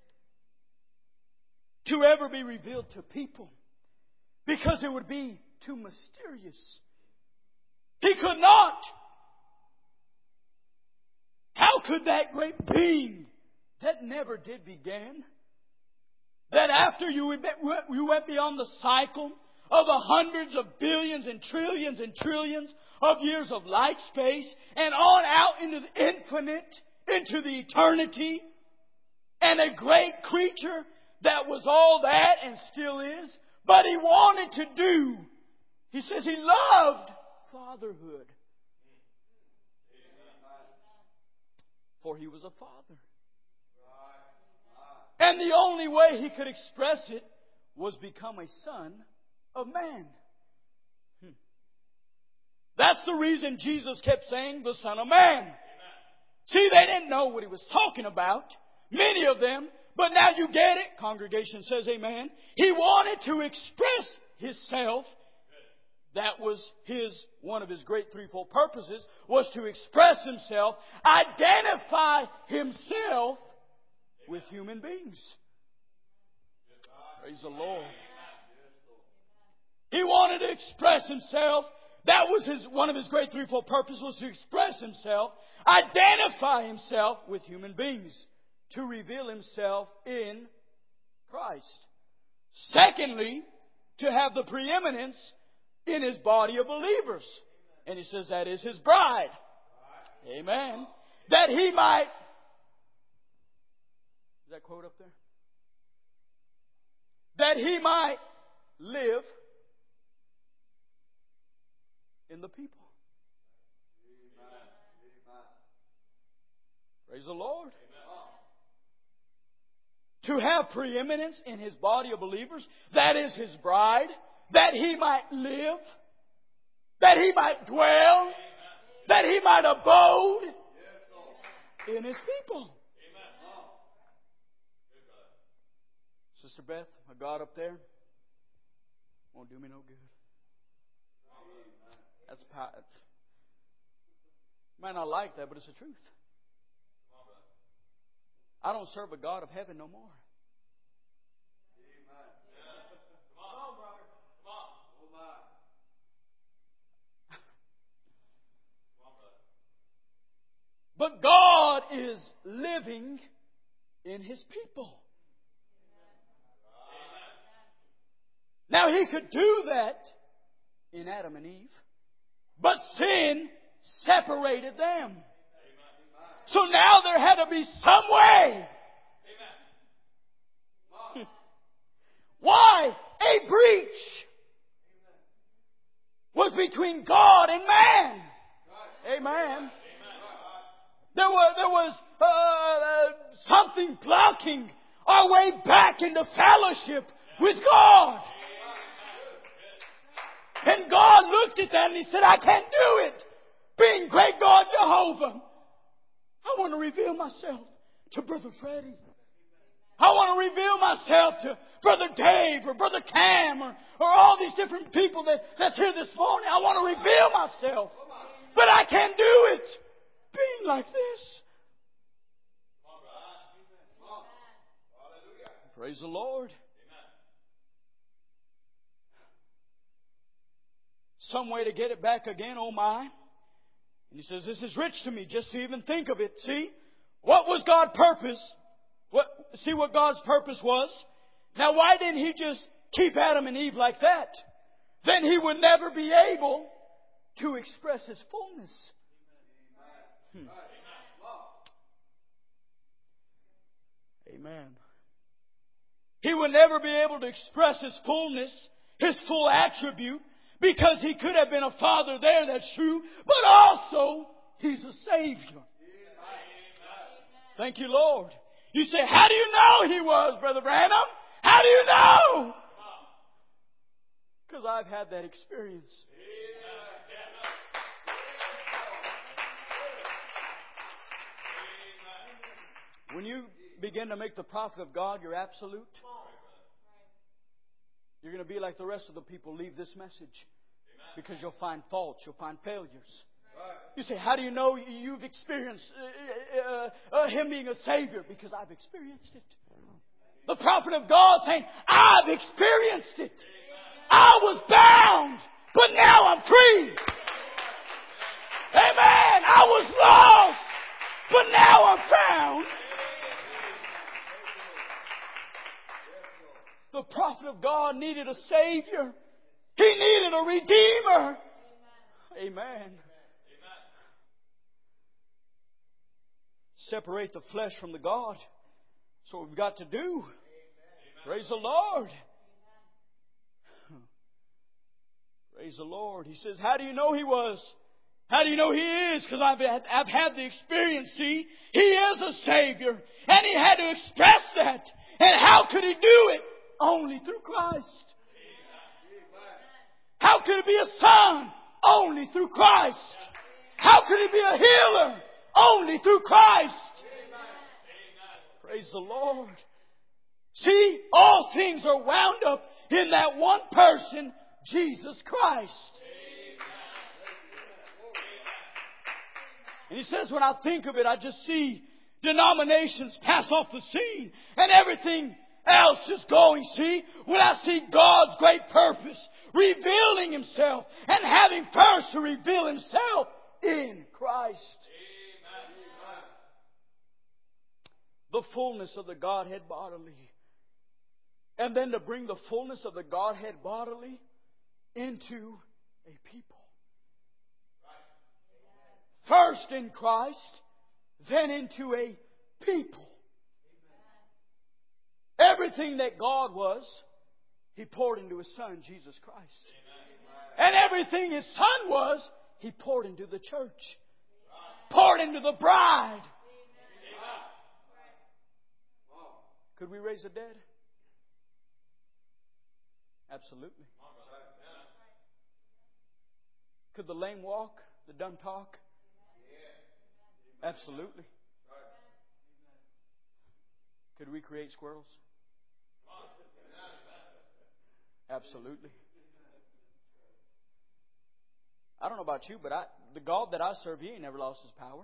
to ever be revealed to people, because it would be too mysterious. He could not. How could that great being that never did begin, that after you went beyond the cycle of the hundreds of billions and trillions and trillions of years of light space and on out into the infinite, into the eternity, and a great creature that was all that and still is. But He wanted to do. He says He loved fatherhood. For He was a father. And the only way He could express it was become a son of man. Hmm. That's the reason Jesus kept saying the Son of Man. Amen. See, they didn't know what He was talking about. Many of them. But now you get it. Congregation says amen. He wanted to express Himself. That was His, one of His great threefold purposes, was to express Himself, identify Himself with human beings. Praise the Lord. He wanted to express Himself. That was his, one of His great threefold purposes, was to express Himself, identify Himself with human beings, to reveal Himself in Christ. Secondly, to have the preeminence in His body of believers. And He says that is His bride. Amen. That He might... Is that quote up there? That He might live in the people. Praise the Lord. To have preeminence in His body of believers, that is His bride, that He might live, that He might dwell, that He might abode in His people. Sister Beth, my God up there, won't do me no good. That's power. You might not like that, but it's the truth. I don't serve a God of heaven no more. But God is living in His people. Now He could do that in Adam and Eve, but sin separated them. So now there had to be some way. Why? A breach was between God and man. Amen. There was, there was uh, uh, something blocking our way back into fellowship with God. And God looked at that and He said, I can't do it. Being great God Jehovah, I want to reveal myself to Brother Freddie. I want to reveal myself to Brother Dave or Brother Cam or, or all these different people that, that's here this morning. I want to reveal myself. But I can't do it being like this. Praise the Lord. Some way to get it back again, oh my. And He says, this is rich to me just to even think of it. See? What was God's purpose? What, see what God's purpose was? Now why didn't He just keep Adam and Eve like that? Then He would never be able to express His fullness. Hmm. Amen. He would never be able to express His fullness, His full attribute, because He could have been a father there, that's true, but also He's a Savior. Thank you, Lord. You say, how do you know He was, Brother Branham? How do you know? Because I've had that experience. When you begin to make the prophet of God your absolute, you're going to be like the rest of the people leave this message. Because you'll find faults, you'll find failures. You say, how do you know you've experienced uh, uh, uh, Him being a Savior? Because I've experienced it. The prophet of God saying, I've experienced it. I was bound, but now I'm free. Amen. I was lost, but now I'm found. The prophet of God needed a Savior. He needed a Redeemer. Amen. Separate the flesh from the God. That's what we've got to do. Praise the Lord. Praise the Lord. He says, how do you know He was? How do you know He is? Because I've had, I've had the experience, see. He is a Savior. And He had to express that. And how could He do it? Only through Christ. How could He be a Son? Only through Christ. How could He be a healer? Only through Christ. Praise the Lord. See, all things are wound up in that one person, Jesus Christ. And He says, when I think of it, I just see denominations pass off the scene and everything else is going. See, when I see God's great purpose revealing Himself and having first to reveal Himself in Christ. The fullness of the Godhead bodily. And then to bring the fullness of the Godhead bodily into a people. First in Christ, then into a people. Everything that God was, He poured into His Son, Jesus Christ. And everything His Son was, He poured into the church. Poured into the bride. Could we raise the dead? Absolutely. Could the lame walk? The dumb talk? Absolutely. Could we create squirrels? Absolutely. I don't know about you, but I, the God that I serve, He ain't never lost His power.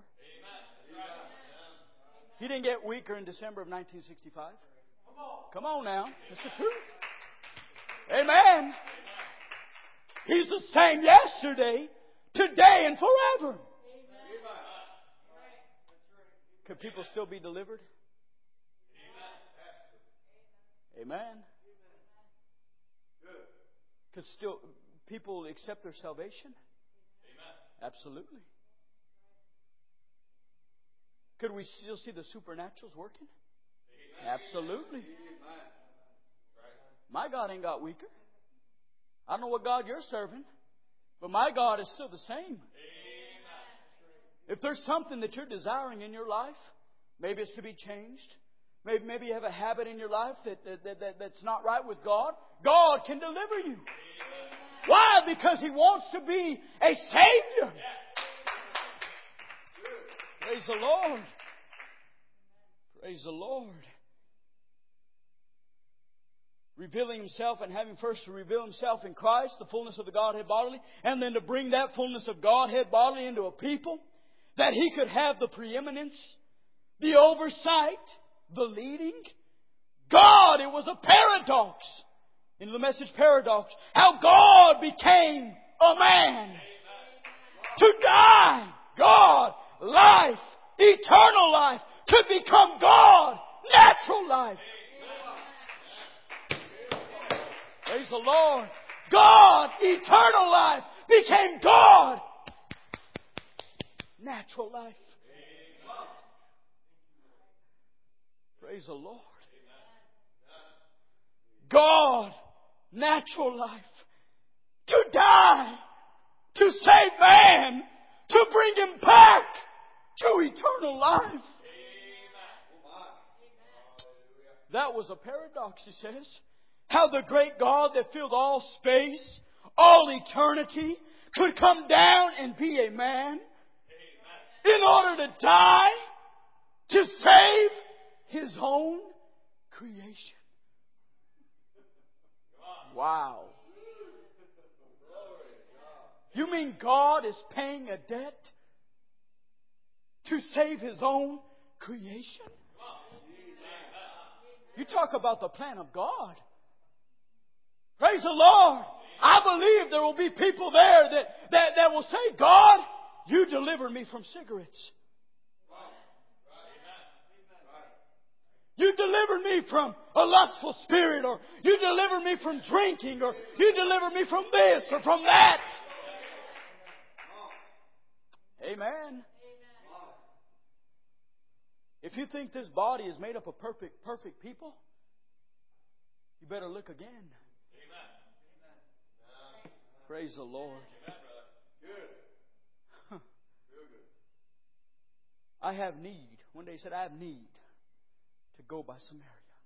He didn't get weaker in December of nineteen sixty-five. Come on now. It's the truth. Amen. He's the same yesterday, today, and forever. Could people still be delivered? Amen. Could still people accept their salvation? Absolutely. Could we still see the supernaturals working? Absolutely. My God ain't got weaker. I don't know what God you're serving, but my God is still the same. If there's something that you're desiring in your life, maybe it's to be changed. Maybe, maybe you have a habit in your life that, that, that, that's not right with God. God can deliver you. Why? Because He wants to be a Savior. Praise the Lord. Praise the Lord. Revealing Himself and having first to reveal Himself in Christ, the fullness of the Godhead bodily, and then to bring that fullness of Godhead bodily into a people, that He could have the preeminence, the oversight, the leading. God, it was a paradox. In the Message paradox, how God became a man. To die, God, life, eternal life, to become God, natural life. Praise the Lord. God, eternal life, became God, natural life. Praise the Lord. God, natural life, to die, to save man, to bring him back to eternal life. That was a paradox, he says. How the great God that filled all space, all eternity, could come down and be a man in order to die, to save His own creation. Wow. You mean God is paying a debt to save His own creation? You talk about the plan of God. Praise the Lord. I believe there will be people there that, that, that will say, God, You delivered me from cigarettes. You delivered me from a lustful spirit, or You delivered me from drinking, or You delivered me from this or from that. Amen. If you think this body is made up of perfect, perfect people, you better look again. Amen. Praise the Lord. Good. I have need. One day he said, I have need to go by Samaria.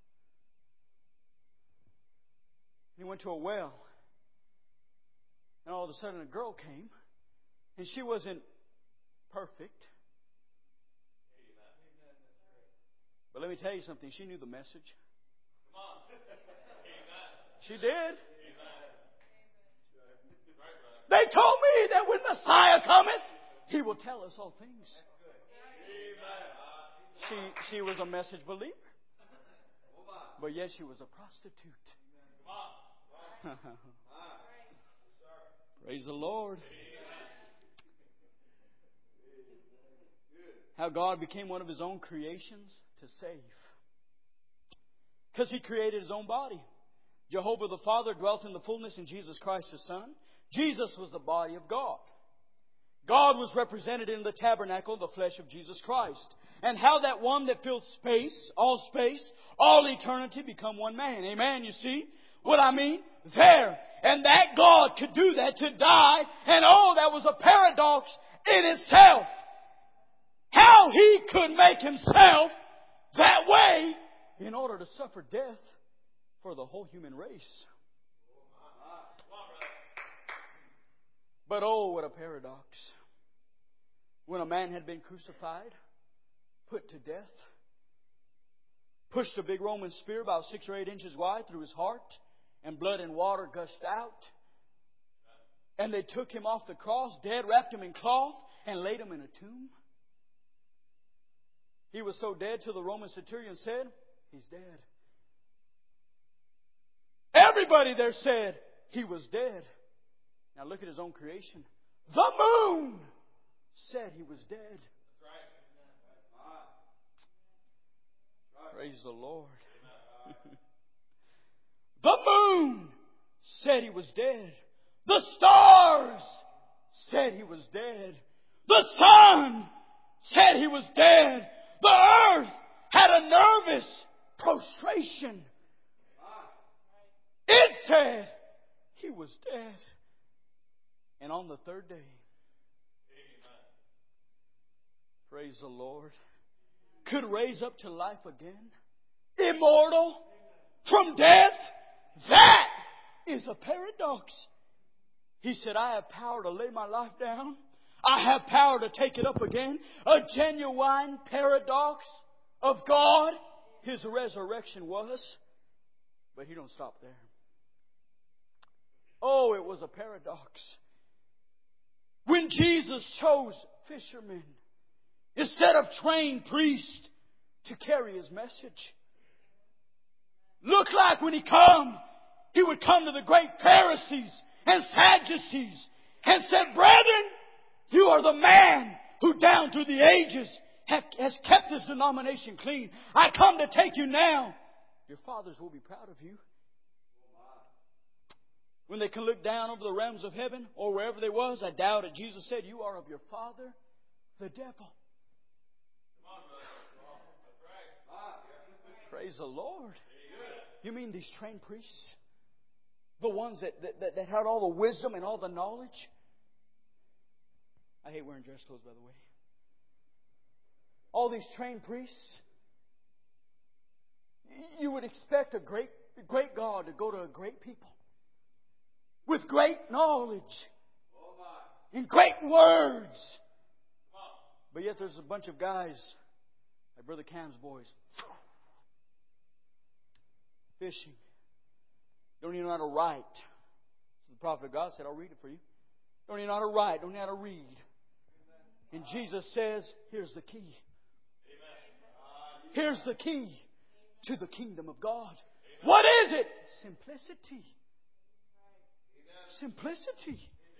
He went to a well. And all of a sudden a girl came. And she wasn't perfect. But let me tell you something. She knew the message. She did. They told me that when Messiah cometh, He will tell us all things. She, she was a message believer. But yet she was a prostitute. Praise the Lord. How God became one of His own creations to save. Because He created His own body. Jehovah the Father dwelt in the fullness in Jesus Christ His Son. Jesus was the body of God. God was represented in the tabernacle, the flesh of Jesus Christ. And how that one that filled space, all space, all eternity become one man. Amen, you see what I mean? There. And that God could do that, to die. And oh, that was a paradox in itself. How He could make Himself that way in order to suffer death for the whole human race. But oh, what a paradox. When a man had been crucified, put to death, pushed a big Roman spear about six or eight inches wide through his heart, and blood and water gushed out. And they took Him off the cross, dead, wrapped Him in cloth, and laid Him in a tomb. He was so dead till the Roman centurion said, He's dead. Everybody there said He was dead. Now look at His own creation. The moon said He was dead. Praise the Lord. The moon said He was dead. The stars said He was dead. The sun said He was dead. The earth had a nervous prostration. It said He was dead. And on the third day, praise the Lord, could raise up to life again. Immortal from death. That is a paradox. He said, I have power to lay my life down. I have power to take it up again. A genuine paradox of God. His resurrection was. But He don't stop there. Oh, it was a paradox. When Jesus chose fishermen instead of trained priests to carry His message. Look like when He come, He would come to the great Pharisees and Sadducees and said, Brethren, you are the man who down through the ages has kept this denomination clean. I come to take you now. Your fathers will be proud of you. When they can look down over the realms of heaven or wherever they was, I doubt it. Jesus said, you are of your father, the devil. Praise the Lord. You mean these trained priests? The ones that, that, that had all the wisdom and all the knowledge? I hate wearing dress clothes, by the way. All these trained priests. You would expect a great, great God to go to a great people. With great knowledge. In great words. But yet there's a bunch of guys, like Brother Cam's boys, fishing. Don't even know how to write. So the prophet of God said, I'll read it for you. Don't even know how to write. Don't even know how to read. And Jesus says, here's the key. Here's the key to the kingdom of God. What is it? Simplicity. Simplicity.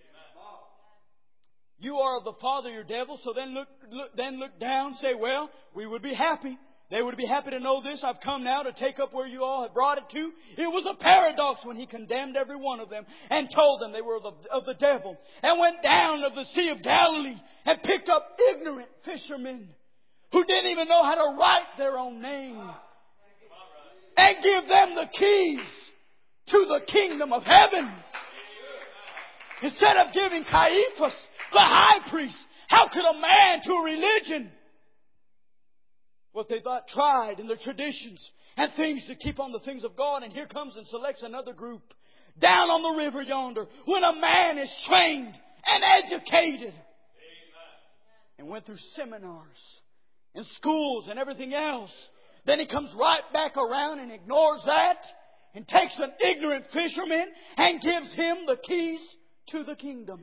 You are of the father your devil, so then look, look then look down, say, well, we would be happy. They would be happy to know this. I've come now to take up where you all have brought it to. It was a paradox when He condemned every one of them and told them they were of the, of the devil, and went down of the Sea of Galilee and picked up ignorant fishermen who didn't even know how to write their own name, and give them the keys to the kingdom of heaven. Instead of giving Caiaphas, the high priest, how could a man to a religion, what they thought tried in their traditions and things to keep on the things of God, and here comes and selects another group down on the river yonder, when a man is trained and educated and went through seminars and schools and everything else. Then he comes right back around and ignores that and takes an ignorant fisherman and gives him the keys to the kingdom.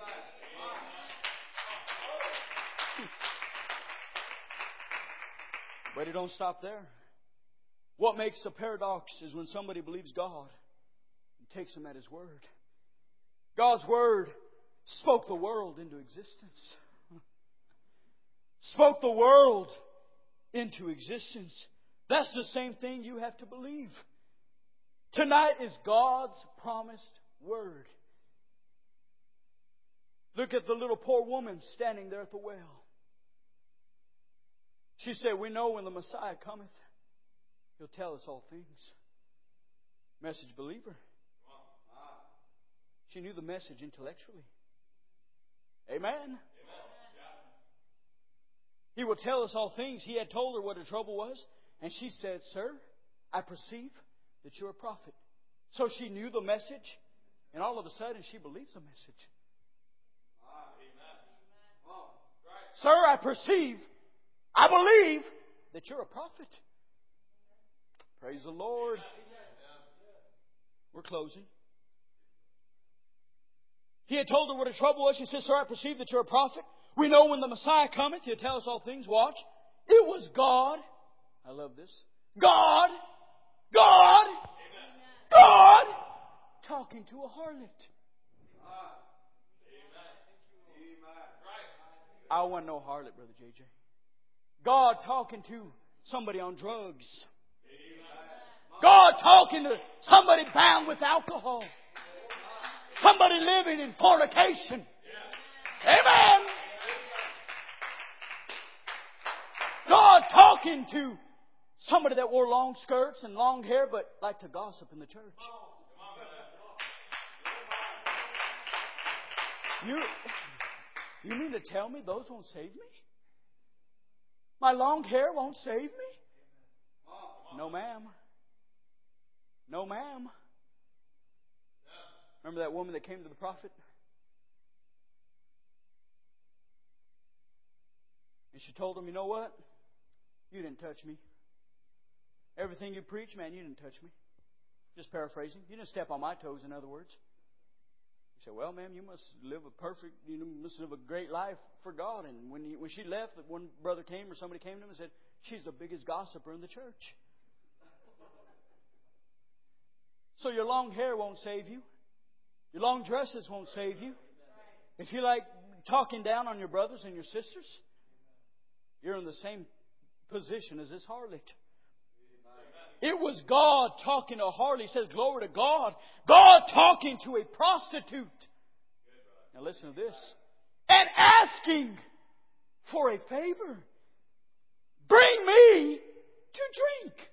But it don't stop there. What makes a paradox is when somebody believes God and takes Him at His word. God's word spoke the world into existence. Spoke the world into existence. That's the same thing you have to believe. Tonight is God's promised word. Look at the little poor woman standing there at the well. She said, we know when the Messiah cometh, He'll tell us all things. Message believer. She knew the message intellectually. Amen. Amen. He will tell us all things. He had told her what her trouble was. And she said, Sir, I perceive that you're a prophet. So she knew the message. And all of a sudden she believes the message. Sir, I perceive, I believe that you're a prophet. Praise the Lord. We're closing. He had told her what her trouble was. She said, Sir, I perceive that you're a prophet. We know when the Messiah cometh, He'll tell us all things. Watch. It was God. I love this. God. God. God. Talking to a harlot. I want no harlot, Brother J J. God talking to somebody on drugs. God talking to somebody bound with alcohol. Somebody living in fornication. Amen. God talking to somebody that wore long skirts and long hair but liked to gossip in the church. You, you mean to tell me those won't save me? My long hair won't save me? No, ma'am. No, ma'am. Remember that woman that came to the prophet? And she told him, you know what? You didn't touch me. Everything you preach, man, you didn't touch me. Just paraphrasing. You didn't step on my toes, in other words. He said, well, ma'am, you must live a perfect, you must live a great life for God. And when, you, when she left, one brother came or somebody came to him and said, she's the biggest gossiper in the church. So your long hair won't save you. Your long dresses won't save you. If you like talking down on your brothers and your sisters, you're in the same position as this harlot. It was God talking to a harlot. He says, glory to God. God talking to a prostitute. Now listen to this. And asking for a favor. Bring me to drink.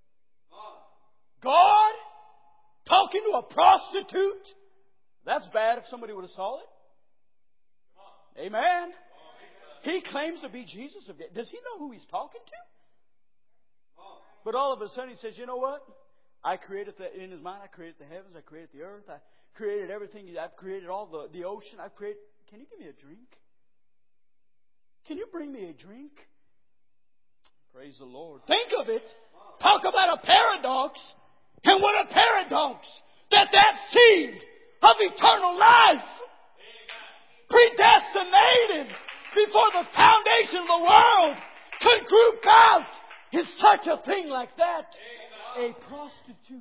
God talking to a prostitute. That's bad if somebody would have saw it. Amen. He claims to be Jesus. Does he know who he's talking to? But all of a sudden he says, you know what? I created the, in his mind, I created the heavens, I created the earth, I created everything, I've created all the, the ocean, I've created, can you give me a drink? Can you bring me a drink? Praise the Lord. Think of it. Talk about a paradox. And what a paradox. That that seed of eternal life, predestinated before the foundation of the world, could group out in such a thing like that. A prostitute.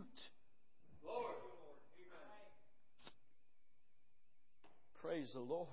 Praise the Lord.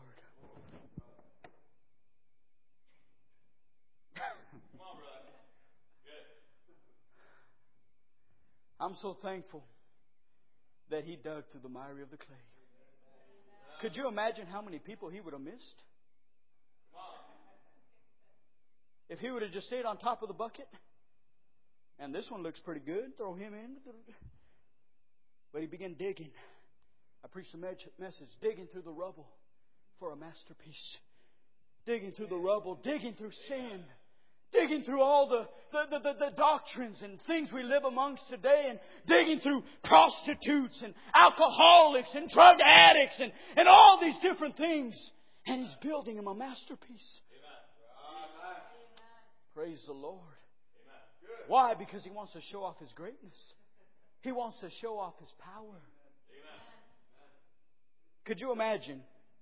I'm so thankful that He dug through the miry of the clay. Could you imagine how many people He would have missed? if he would have just stayed on top of the bucket, and this one looks pretty good, throw him in. But he began digging. I preached a message, digging through the rubble for a masterpiece. Digging through the rubble, digging through sin, digging through all the, the, the, the, the doctrines and things we live amongst today, and digging through prostitutes and alcoholics and drug addicts and, and all these different things. And He's building him a masterpiece. Amen. Praise the Lord. Amen. Why? Because He wants to show off His greatness. He wants to show off His power. Amen. Could you imagine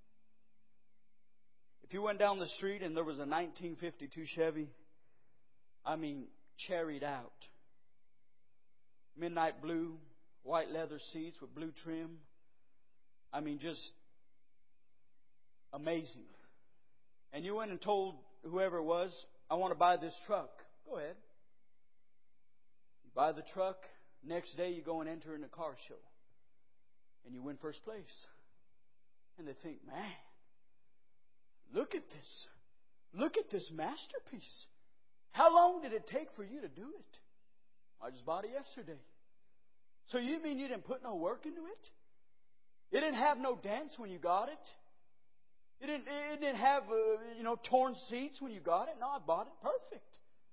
if you went down the street and there was a nineteen fifty-two Chevy, I mean, cherried out, midnight blue, white leather seats with blue trim. I mean, just amazing. And you went and told whoever it was, I want to buy this truck. Go ahead. You buy the truck. Next day you go and enter in a car show. And you win first place. And they think, man, look at this. Look at this masterpiece. How long did it take for you to do it? I just bought it yesterday. So you mean you didn't put no work into it? It didn't have no dents when you got it? It didn't, it didn't have, uh, you know, torn seats when you got it? No, I bought it perfect.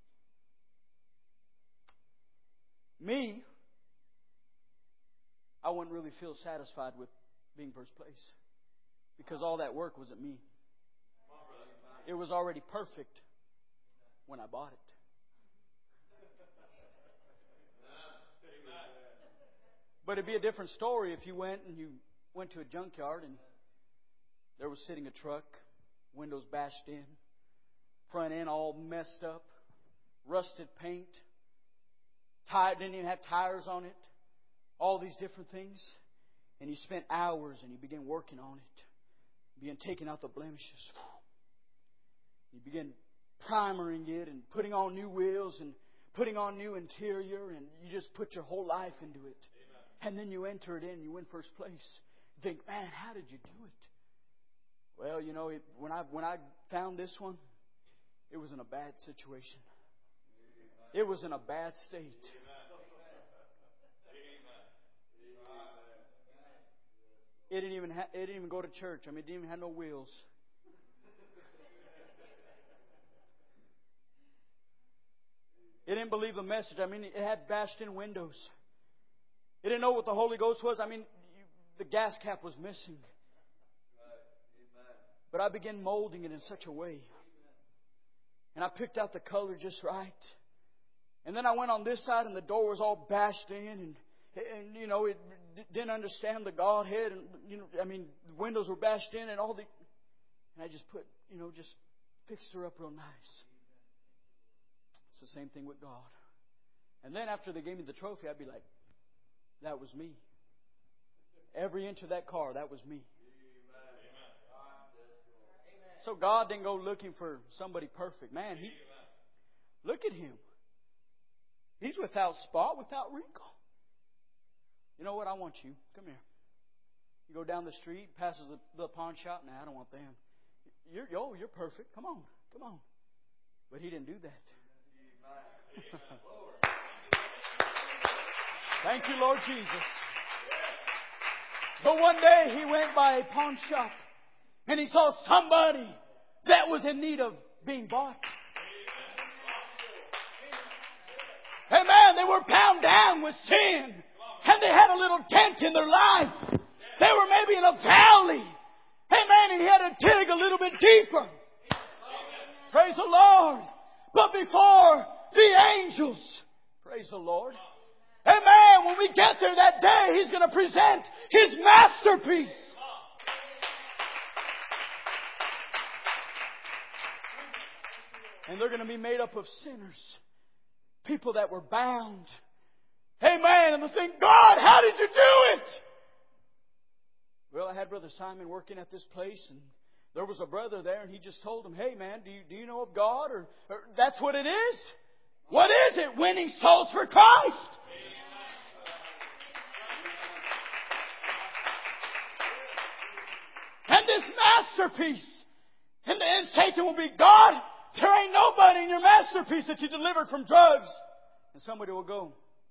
Me, I wouldn't really feel satisfied with being first place. Because all that work wasn't me. It was already perfect when I bought it. But it'd be a different story if you went and you went to a junkyard and there was sitting a truck, windows bashed in, front end all messed up, rusted paint, tire, didn't even have tires on it, all these different things. And you spent hours and you began working on it. You began taking out the blemishes. You began primering it and putting on new wheels and putting on new interior, and you just put your whole life into it. Amen. And then you enter it in and you win first place. You think, man, how did you do it? Well, you know, it, when I when I found this one, it was in a bad situation. It was in a bad state. It didn't even ha- it didn't even go to church. I mean, it didn't even have no wheels. It didn't believe the message. I mean, it had bashed in windows. It didn't know what the Holy Ghost was. I mean, you, the gas cap was missing. But I began molding it in such a way. And I picked out the color just right. And then I went on this side and the door was all bashed in. And, and you know, it didn't understand the Godhead. And, you know, I mean, the windows were bashed in and all the... And I just put, you know, just fixed her up real nice. It's the same thing with God. And then after they gave me the trophy, I'd be like, that was me. Every inch of that car, that was me. So God didn't go looking for somebody perfect. Man, He look at Him. He's without spot, without wrinkle. You know what? I want you. Come here. You go down the street, passes the, the pawn shop. Nah, I don't want them. You're, yo, you're perfect. Come on. Come on. But He didn't do that. Thank you, Lord Jesus. But one day He went by a pawn shop and he saw somebody that was in need of being bought. Amen. They were bound down with sin. And they had a little dent in their life. They were maybe in a valley. Amen. And He had to dig a little bit deeper. Praise the Lord. But before the angels, praise the Lord. Amen. When we get there that day, He's going to present His masterpiece. And they're going to be made up of sinners. People that were bound. Amen. And they think, God, how did you do it? Well, I had Brother Simon working at this place, and there was a brother there, and he just told him, hey, man, do you, do you know of God? Or, or that's what it is. What is it? Winning souls for Christ. And this masterpiece. And then Satan will be, God, There ain't nobody in your masterpiece that you delivered from drugs. And somebody will go,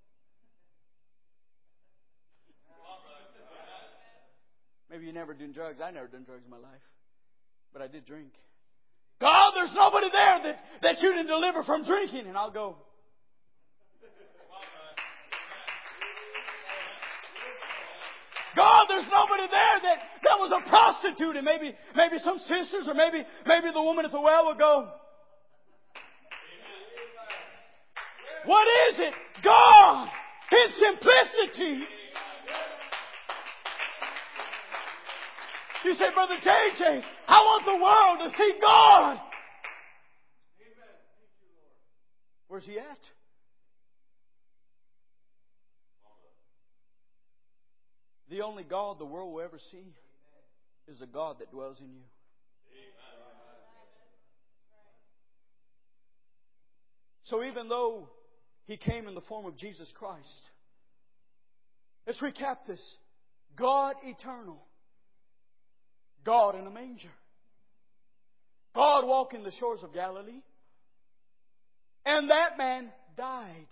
maybe you never done drugs. I never done drugs in my life. But I did drink. God, there's nobody there that, that you didn't deliver from drinking. And I'll go, God, there's nobody there that, that was a prostitute. And maybe, maybe some sisters or maybe, maybe the woman at the well will go, what is it? God, His simplicity. You say, Brother J J, I want the world to see God. Where's He at? The only God the world will ever see is a God that dwells in you. So even though He came in the form of Jesus Christ, let's recap this. God eternal. God in a manger. God walking the shores of Galilee. And that man died.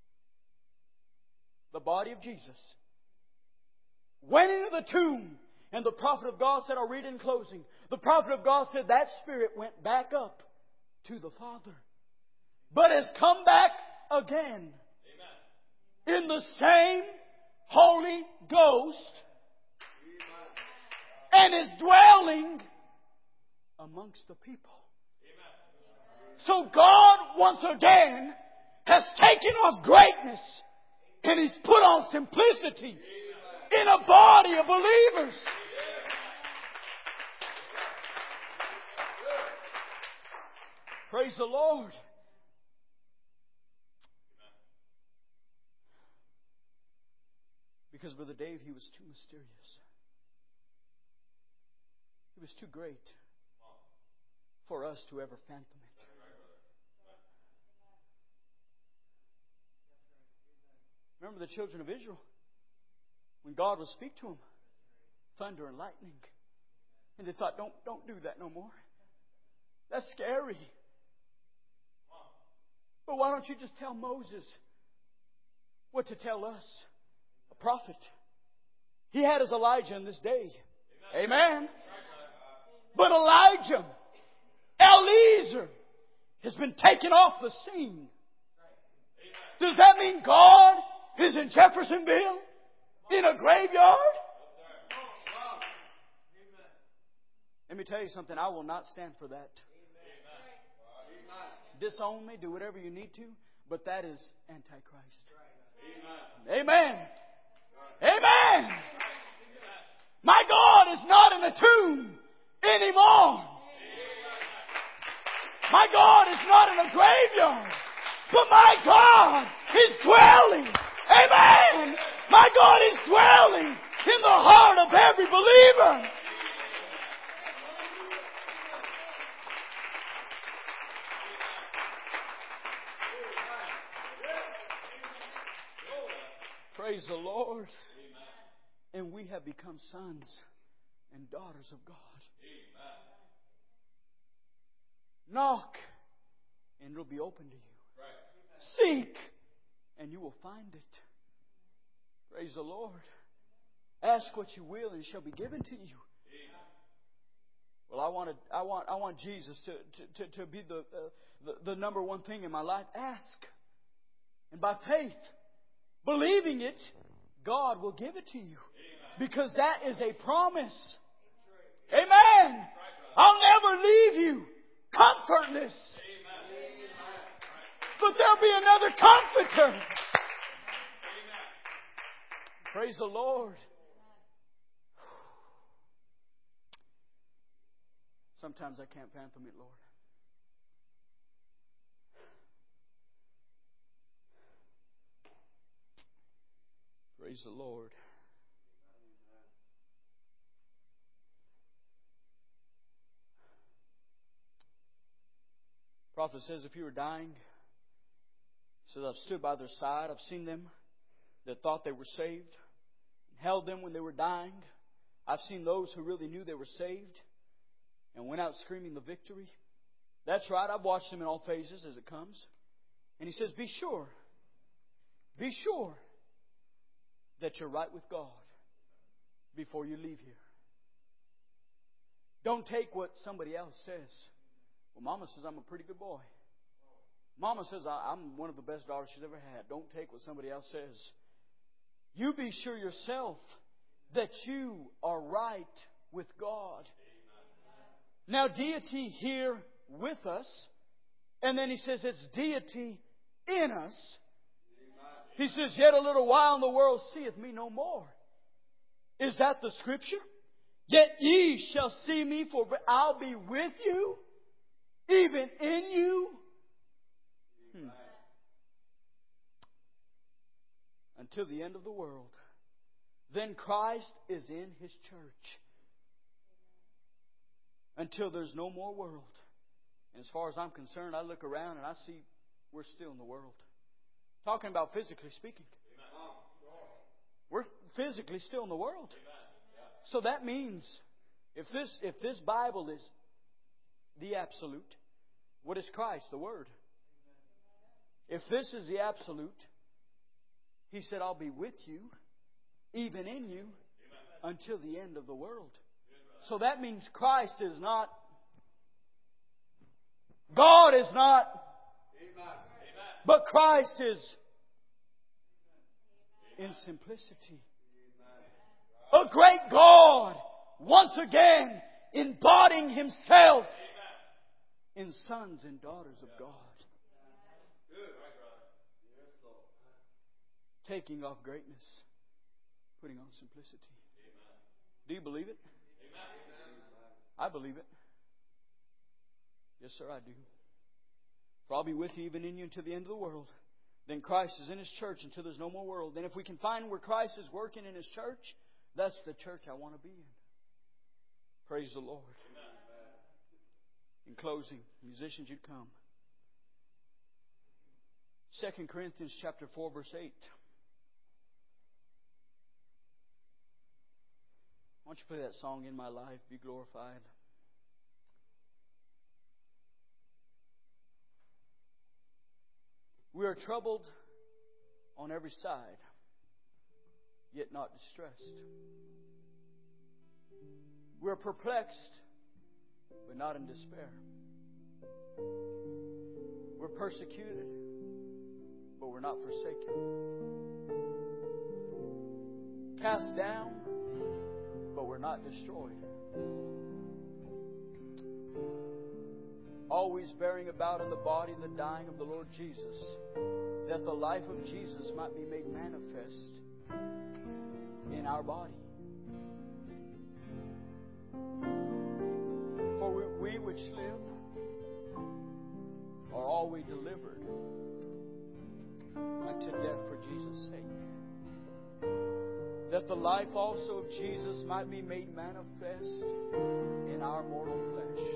The body of Jesus went into the tomb. And the prophet of God said, I'll read in closing. The prophet of God said that spirit went back up to the Father. But has come back again. Amen. In the same Holy Ghost. And is dwelling amongst the people. Amen. So God once again has taken off greatness and He's put on simplicity. Amen. In a body of believers. Amen. Praise the Lord. Because Brother Dave, he was too mysterious. It was too great for us to ever fathom it. Remember the children of Israel? When God would speak to them, thunder and lightning. And they thought, don't, don't do that no more. That's scary. But why don't you just tell Moses what to tell us? A prophet. He had his Elijah in this day. Amen. Amen. But Elijah, Eliezer, has been taken off the scene. Does that mean God is in Jeffersonville? In a graveyard? Let me tell you something. I will not stand for that. Disown me. Do whatever you need to. But that is Antichrist. Amen. Amen. My God is not in a tomb anymore. My God is not in a graveyard. But my God is dwelling. Amen. My God is dwelling in the heart of every believer. Praise the Lord. And we have become sons and daughters of God. Knock, and it'll be open to you. Seek, and you will find it. Praise the Lord. Ask what you will, and it shall be given to you. Well, I want to, I want, I want Jesus to to, to, to be the, uh, the the number one thing in my life. Ask, and by faith, believing it, God will give it to you, because that is a promise. Amen. I'll never leave you comfortless. But there'll be another comforter. Praise the Lord. Sometimes I can't fathom it, Lord. Praise the Lord. The prophet says, if you were dying, he says, I've stood by their side. I've seen them that thought they were saved, held them when they were dying. I've seen those who really knew they were saved and went out screaming the victory. That's right. I've watched Him in all phases as it comes. And He says, be sure. Be sure that you're right with God before you leave here. Don't take what somebody else says. Well, Mama says I'm a pretty good boy. Mama says I'm one of the best daughters she's ever had. Don't take what somebody else says. You be sure yourself that you are right with God. Now, deity here with us, and then He says it's deity in us. He says, yet a little while and the world seeth me no more. Is that the Scripture? Yet ye shall see me, for I'll be with you, even in you. Hmm. Until the end of the world. Then Christ is in His church. Until there's no more world. And as far as I'm concerned, I look around and I see we're still in the world. Talking about physically speaking. We're physically still in the world. So that means if this if this Bible is the absolute, what is Christ? The Word. If this is the absolute, He said, I'll be with you, even in you, until the end of the world. So that means Christ is not, God is not, but Christ is in simplicity. A great God, once again, embodying Himself in sons and daughters of God. Taking off greatness, putting on simplicity. Do you believe it? I believe it. Yes, sir, I do. For I'll be with you even in you until the end of the world. Then Christ is in His church until there's no more world. And if we can find where Christ is working in His church, that's the church I want to be in. Praise the Lord. In closing, musicians, you'd come. Second Corinthians chapter four, verse eight. Why don't you play that song, In My Life, Be Glorified? We are troubled on every side, yet not distressed. We are perplexed, but not in despair. We're persecuted, but we're not forsaken. Cast down, but we're not destroyed. Always bearing about in the body the dying of the Lord Jesus, that the life of Jesus might be made manifest in our body. For we, we which live are always delivered unto death for Jesus' sake, that the life also of Jesus might be made manifest in our mortal flesh.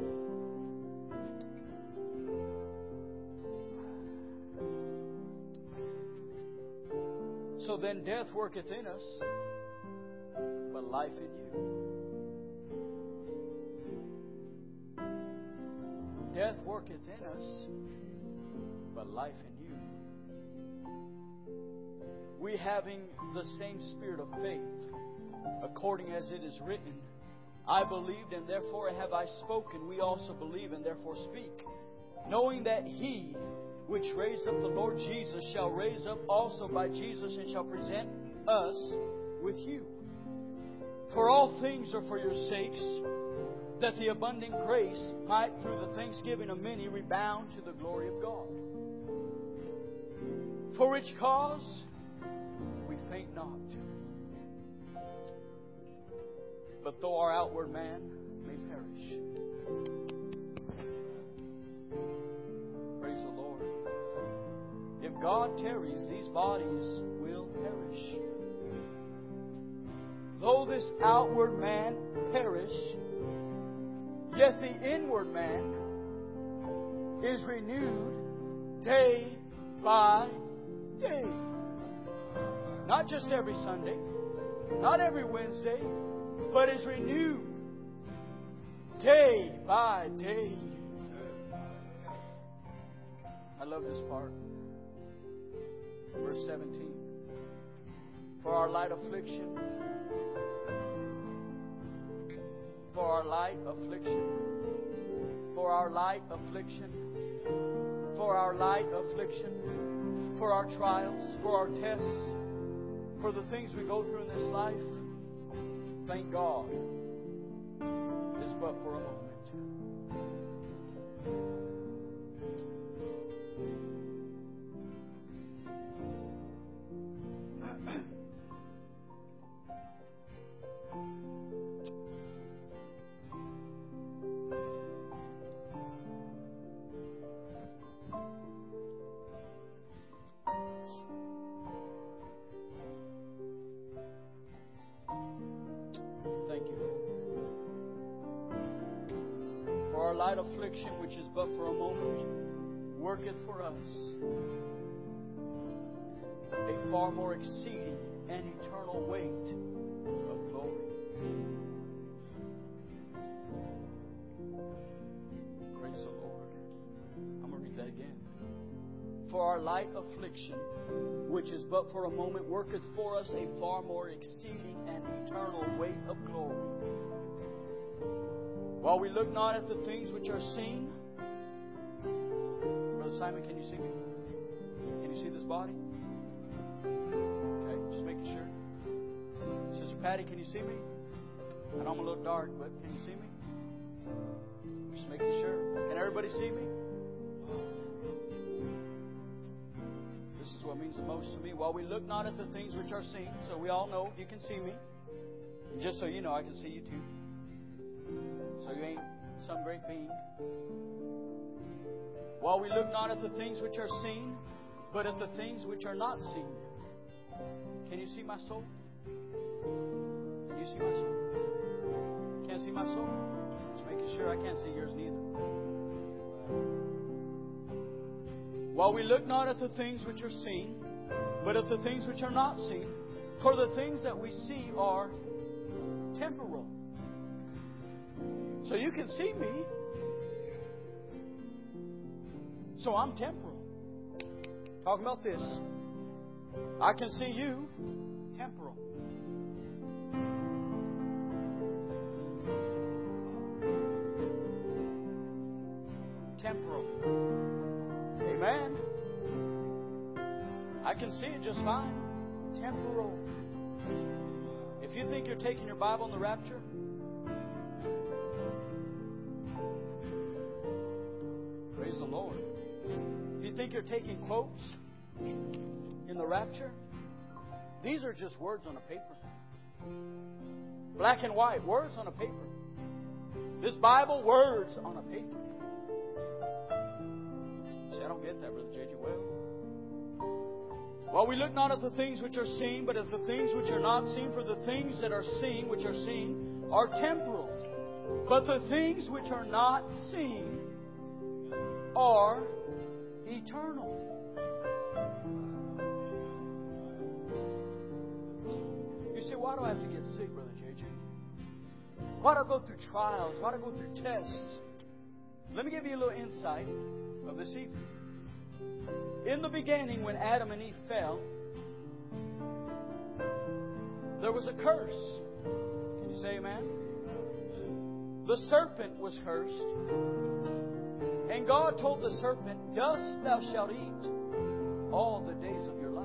So then death worketh in us, but life in you. Death worketh in us, but life in you. We having the same spirit of faith, according as it is written, I believed and therefore have I spoken. We also believe and therefore speak, knowing that He which raised up the Lord Jesus shall raise up also by Jesus and shall present us with you. For all things are for your sakes, that the abundant grace might through the thanksgiving of many rebound to the glory of God. For which cause we faint not. But though our outward man may perish. Praise the Lord. If God tarries, these bodies will perish. Though this outward man perish, yet the inward man is renewed day by day. Not just every Sunday, not every Wednesday, but is renewed day by day. I love this part. Verse seventeen. For our light affliction, for our light affliction, for our light affliction, for our light affliction, for our trials, for our tests, for the things we go through in this life, thank God, is but for a moment. Light affliction, which is but for a moment, worketh for us a far more exceeding and eternal weight of glory. Praise the Lord. I'm going to read that again. For our light affliction, which is but for a moment, worketh for us a far more exceeding and eternal weight of glory. While we look not at the things which are seen. Brother Simon, can you see me? Can you see this body? Okay, just making sure. Sister Patty, can you see me? I know I'm a little dark, but can you see me? Just making sure. Can everybody see me? This is what means the most to me. While we look not at the things which are seen, so we all know you can see me. And just so you know, I can see you too. So you ain't some great being. While we look not at the things which are seen, but at the things which are not seen. Can you see my soul? Can you see my soul? Can't see my soul? Just making sure. I can't see yours neither. While we look not at the things which are seen, but at the things which are not seen. For the things that we see are temporal. So you can see me. So I'm temporal. Talking about this. I can see you. Temporal. Temporal. Amen. I can see it just fine. Temporal. If you think you're taking your Bible in the rapture, praise the Lord. If you think you're taking quotes in the rapture, these are just words on a paper. Black and white, words on a paper. This Bible, words on a paper. You say, I don't get that, Brother J J. Well, while we look not at the things which are seen, but at the things which are not seen, for the things that are seen, which are seen, are temporal. But the things which are not seen are eternal. You say, why do I have to get sick, Brother J J? Why do I go through trials? Why do I go through tests? Let me give you a little insight of this evening. In the beginning, when Adam and Eve fell, there was a curse. Can you say amen? The serpent was cursed. And God told the serpent, dust thou shalt eat all the days of your life.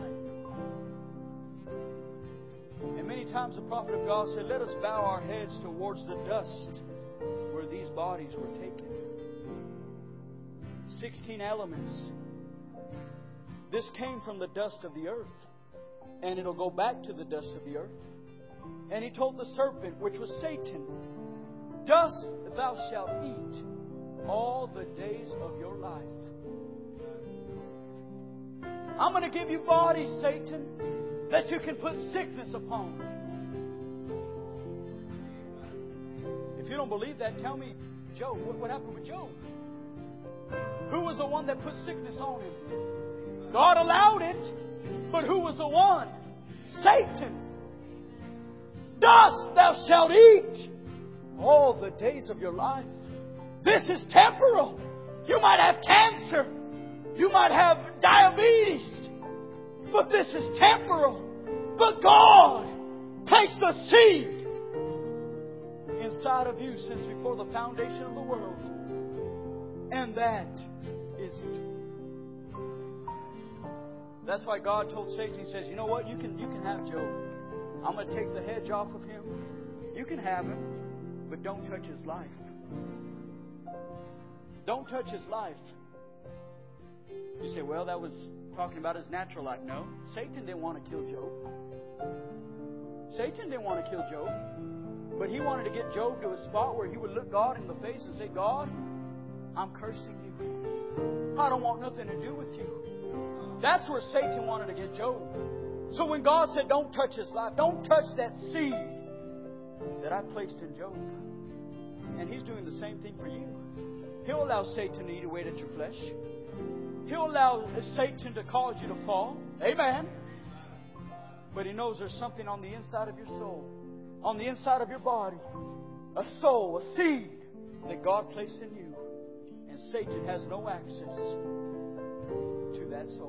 And many times the prophet of God said, let us bow our heads towards the dust where these bodies were taken. Sixteen elements. This came from the dust of the earth. And it'll go back to the dust of the earth. And he told the serpent, which was Satan, dust thou shalt eat all the days of your life. I'm going to give you bodies, Satan, that you can put sickness upon. If you don't believe that, tell me, Job, what, what happened with Job? Who was the one that put sickness on him? God allowed it, but who was the one? Satan. Dust thou shalt eat all the days of your life. This is temporal. You might have cancer. You might have diabetes, but this is temporal. But God placed a seed inside of you since before the foundation of the world. And that is it. That's why God told Satan, He says, you know what? You can, you can have Job. I'm going to take the hedge off of him. You can have him, but don't touch his life. Don't touch his life. You say, well, that was talking about his natural life. No. Satan didn't want to kill Job. Satan didn't want to kill Job. But he wanted to get Job to a spot where he would look God in the face and say, God, I'm cursing you. I don't want nothing to do with you. That's where Satan wanted to get Job. So when God said, don't touch his life, don't touch that seed that I placed in Job. And He's doing the same thing for you. He'll allow Satan to eat away at your flesh. He'll allow Satan to cause you to fall. Amen. But He knows there's something on the inside of your soul, on the inside of your body, a soul, a seed that God placed in you. And Satan has no access to that soul.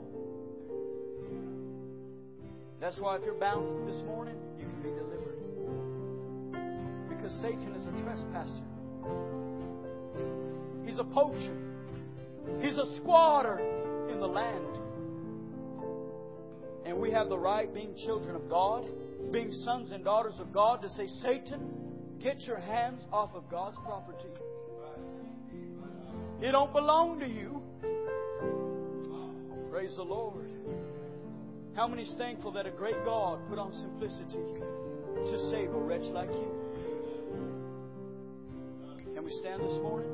That's why if you're bound this morning, you can be delivered. Because Satan is a trespasser. He's a poacher. He's a squatter in the land. And we have the right, being children of God, being sons and daughters of God, to say, Satan, get your hands off of God's property. It don't belong to you. Praise the Lord. How many is thankful that a great God put on simplicity to save a wretch like you? Can we stand this morning?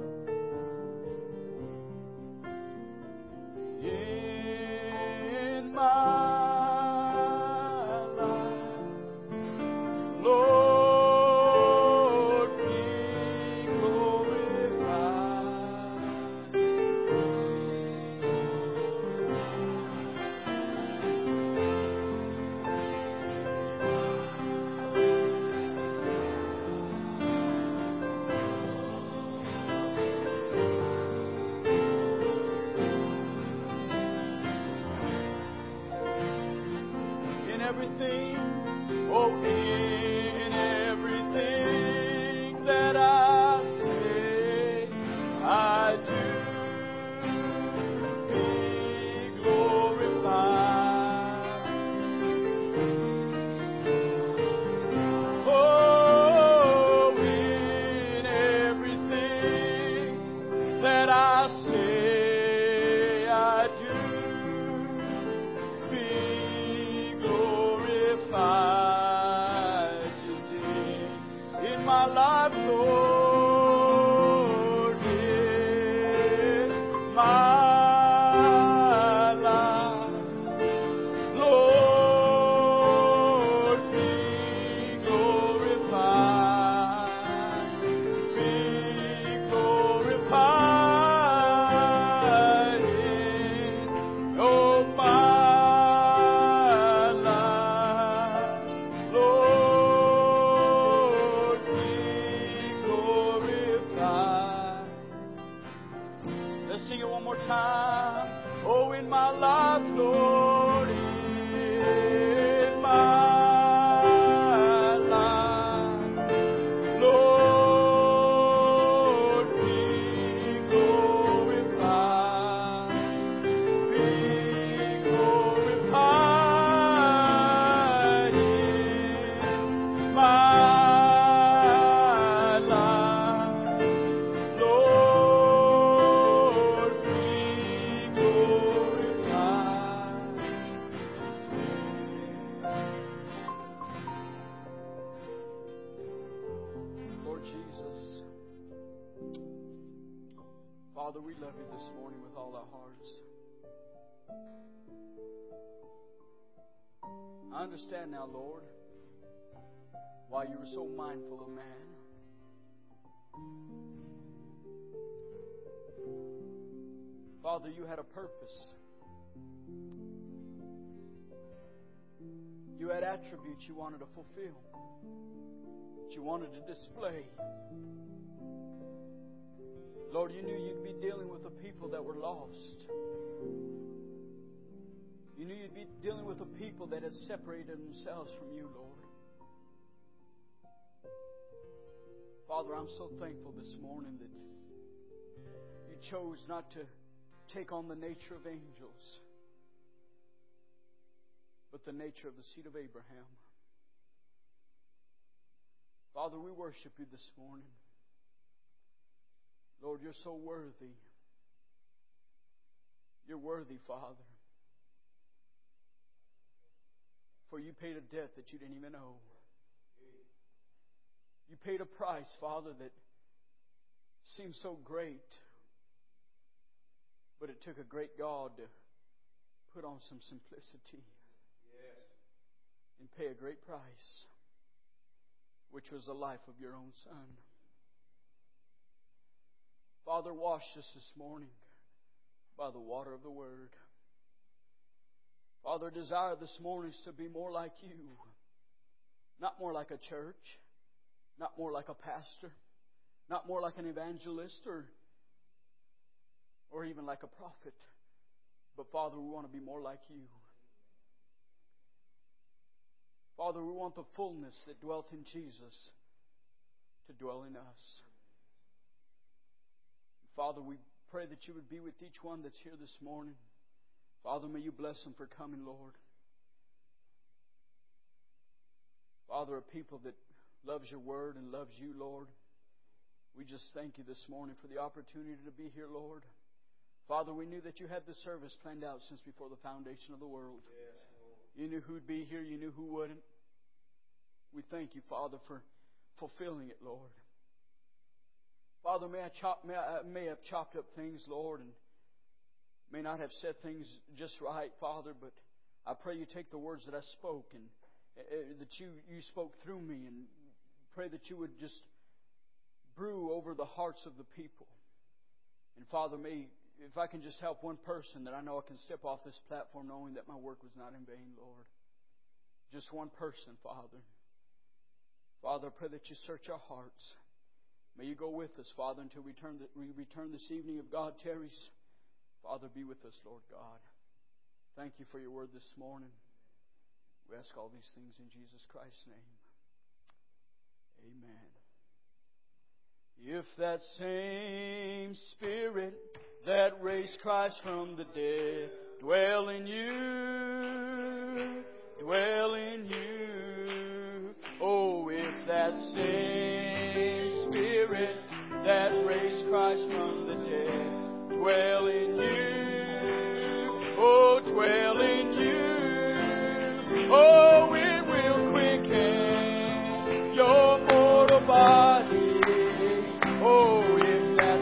In my everything, oh, in everything that I say, I do be glorified. Oh, in everything that I say, I do be today in my life, Lord, in my life, Lord, be glorified, be glorified in, oh, my time. Oh, in my life, Lord, in my life, Lord, be glorified, be glorified in my Father, we love you this morning with all our hearts. I understand now, Lord, why you were so mindful of man. Father, you had a purpose. You had attributes you wanted to fulfill, that you wanted to display. Lord, you knew you'd be dealing with the people that were lost. You knew you'd be dealing with the people that had separated themselves from you, Lord. Father, I'm so thankful this morning that you chose not to take on the nature of angels, but the nature of the seed of Abraham. Father, we worship you this morning. Lord, you're so worthy. You're worthy, Father. For you paid a debt that you didn't even owe. You paid a price, Father, that seems so great. But it took a great God to put on some simplicity and pay a great price, which was the life of your own Son. Father, wash us this morning by the water of the Word. Father, desire this morning is to be more like you. Not more like a church. Not more like a pastor. Not more like an evangelist or, or even like a prophet. But Father, we want to be more like you. Father, we want the fullness that dwelt in Jesus to dwell in us. Father, we pray that you would be with each one that's here this morning. Father, may you bless them for coming, Lord. Father, a people that loves your word and loves you, Lord. We just thank you this morning for the opportunity to be here, Lord. Father, we knew that you had the service planned out since before the foundation of the world. You knew who'd be here. You knew who wouldn't. We thank you, Father, for fulfilling it, Lord. Father, may I, chop, may I may have chopped up things, Lord, and may not have said things just right, Father, but I pray you take the words that I spoke and uh, that you, you spoke through me, and pray that you would just brew over the hearts of the people. And Father, may, if I can just help one person, that I know I can step off this platform knowing that my work was not in vain, Lord. Just one person, Father. Father, I pray that you search our hearts. May you go with us, Father, until we, turn the, we return this evening if God tarries. Father, be with us, Lord God. Thank you for your word this morning. We ask all these things in Jesus Christ's name. Amen. If that same Spirit that raised Christ from the dead dwell in you, dwell in you. Oh, if that same Spirit that raised Christ from the dead dwell in you, oh, dwell in you. Oh, it will quicken your mortal body. Oh, if that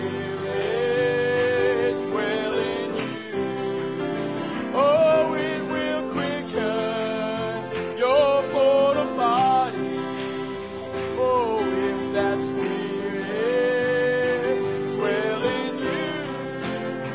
Spirit dwell in you, oh, it will quicken your mortal body. Oh, if that Spirit dwell in you,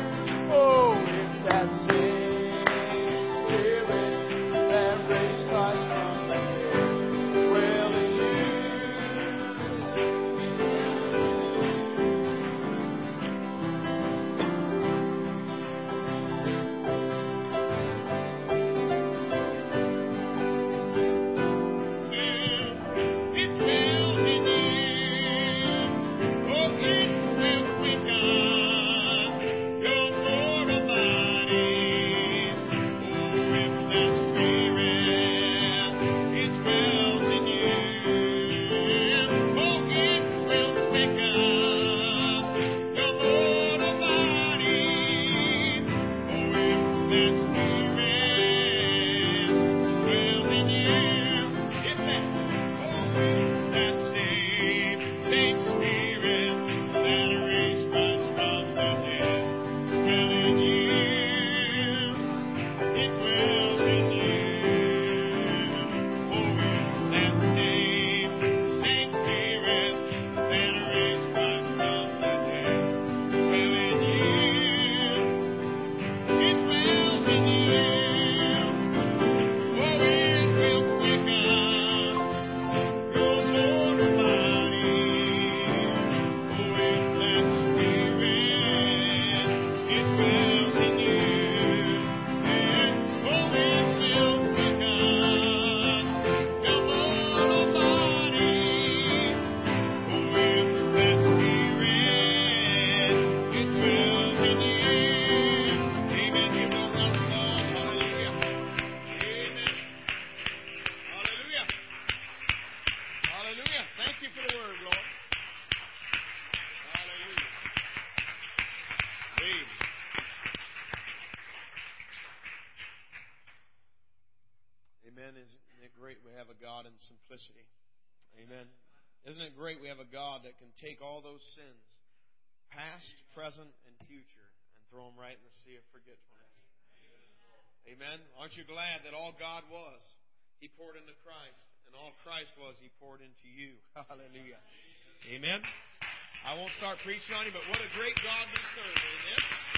Isn't it great we have a God in simplicity? Amen. Isn't it great we have a God that can take all those sins, past, present, and future, and throw them right in the sea of forgetfulness? Amen. Aren't you glad that all God was, He poured into Christ, and all Christ was, He poured into you? Hallelujah. Amen. I won't start preaching on you, but what a great God we serve. Amen.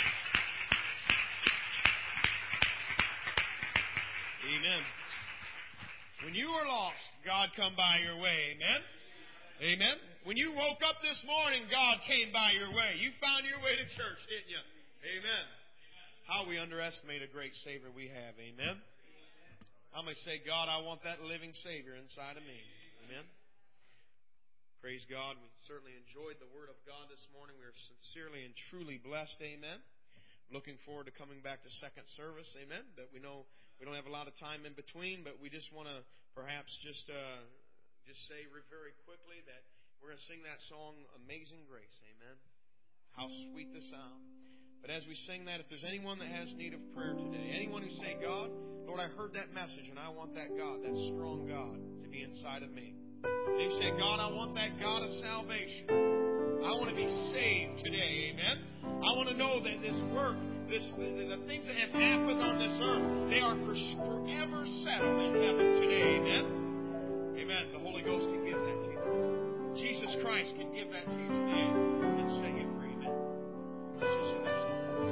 Amen. When you were lost, God come by your way. Amen. Amen. When you woke up this morning, God came by your way. You found your way to church, didn't you? Amen. How we underestimate a great Savior we have. Amen. How many say, God, I want that living Savior inside of me. Amen. Praise God. We certainly enjoyed the Word of God this morning. We are sincerely and truly blessed. Amen. Looking forward to coming back to second service. Amen. But we know we don't have a lot of time in between, but we just want to perhaps just uh, just say very quickly that we're going to sing that song, Amazing Grace. Amen. How sweet the sound. But as we sing that, if there's anyone that has need of prayer today, anyone who say, God, Lord, I heard that message and I want that God, that strong God, to be inside of me. And you say, God, I want that God of salvation. I want to be saved today. Amen. I want to know that this work, this the, the things that have happened on this earth, they are for, forever settled in heaven today. Amen. Amen. The Holy Ghost can give that to you. Jesus Christ can give that to you today and set you free. Amen. Let's just sing that song.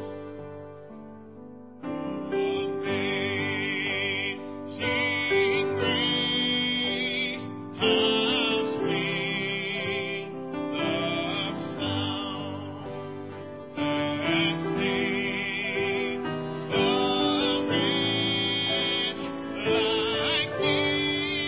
Amazing grace, how sweet the sound that saved a wretch like me.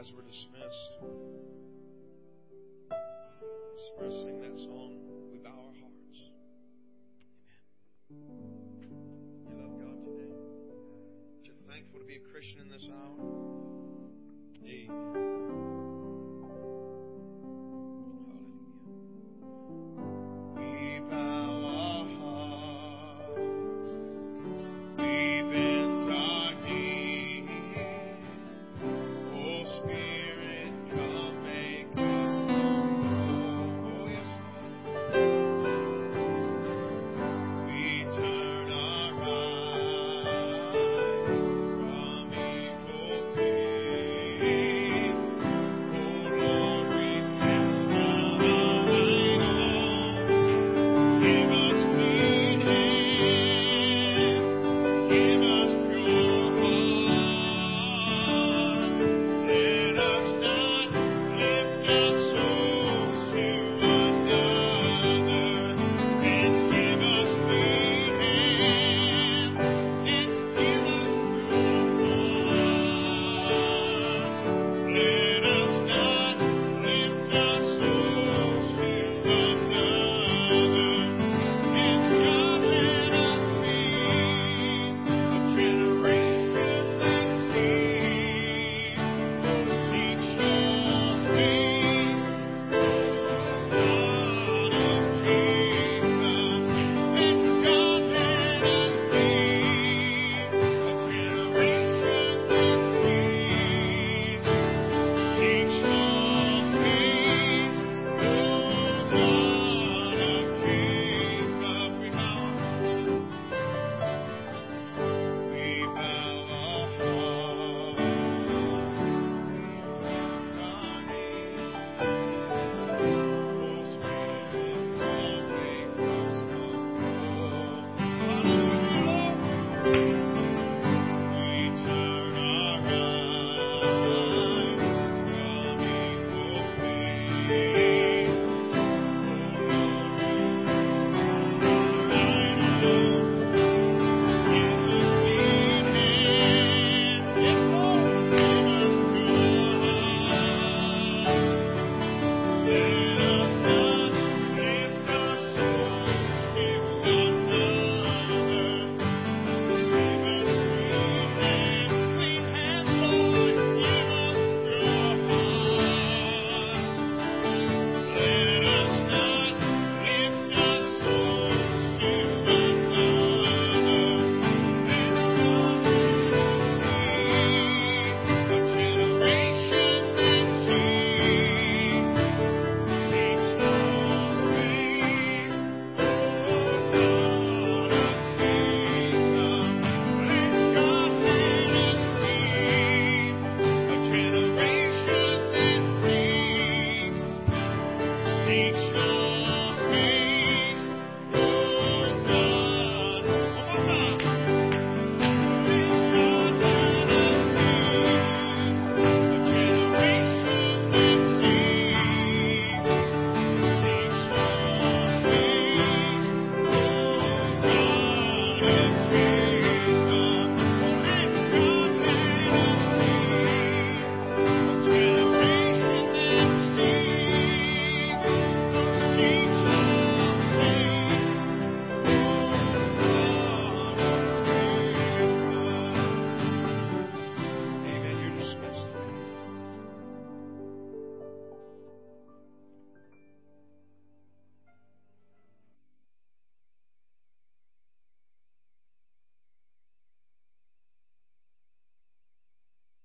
as we're dismissed, as we're to sing that song, we bow our hearts. Amen. You love God today. You're thankful to be a Christian in this hour. Amen.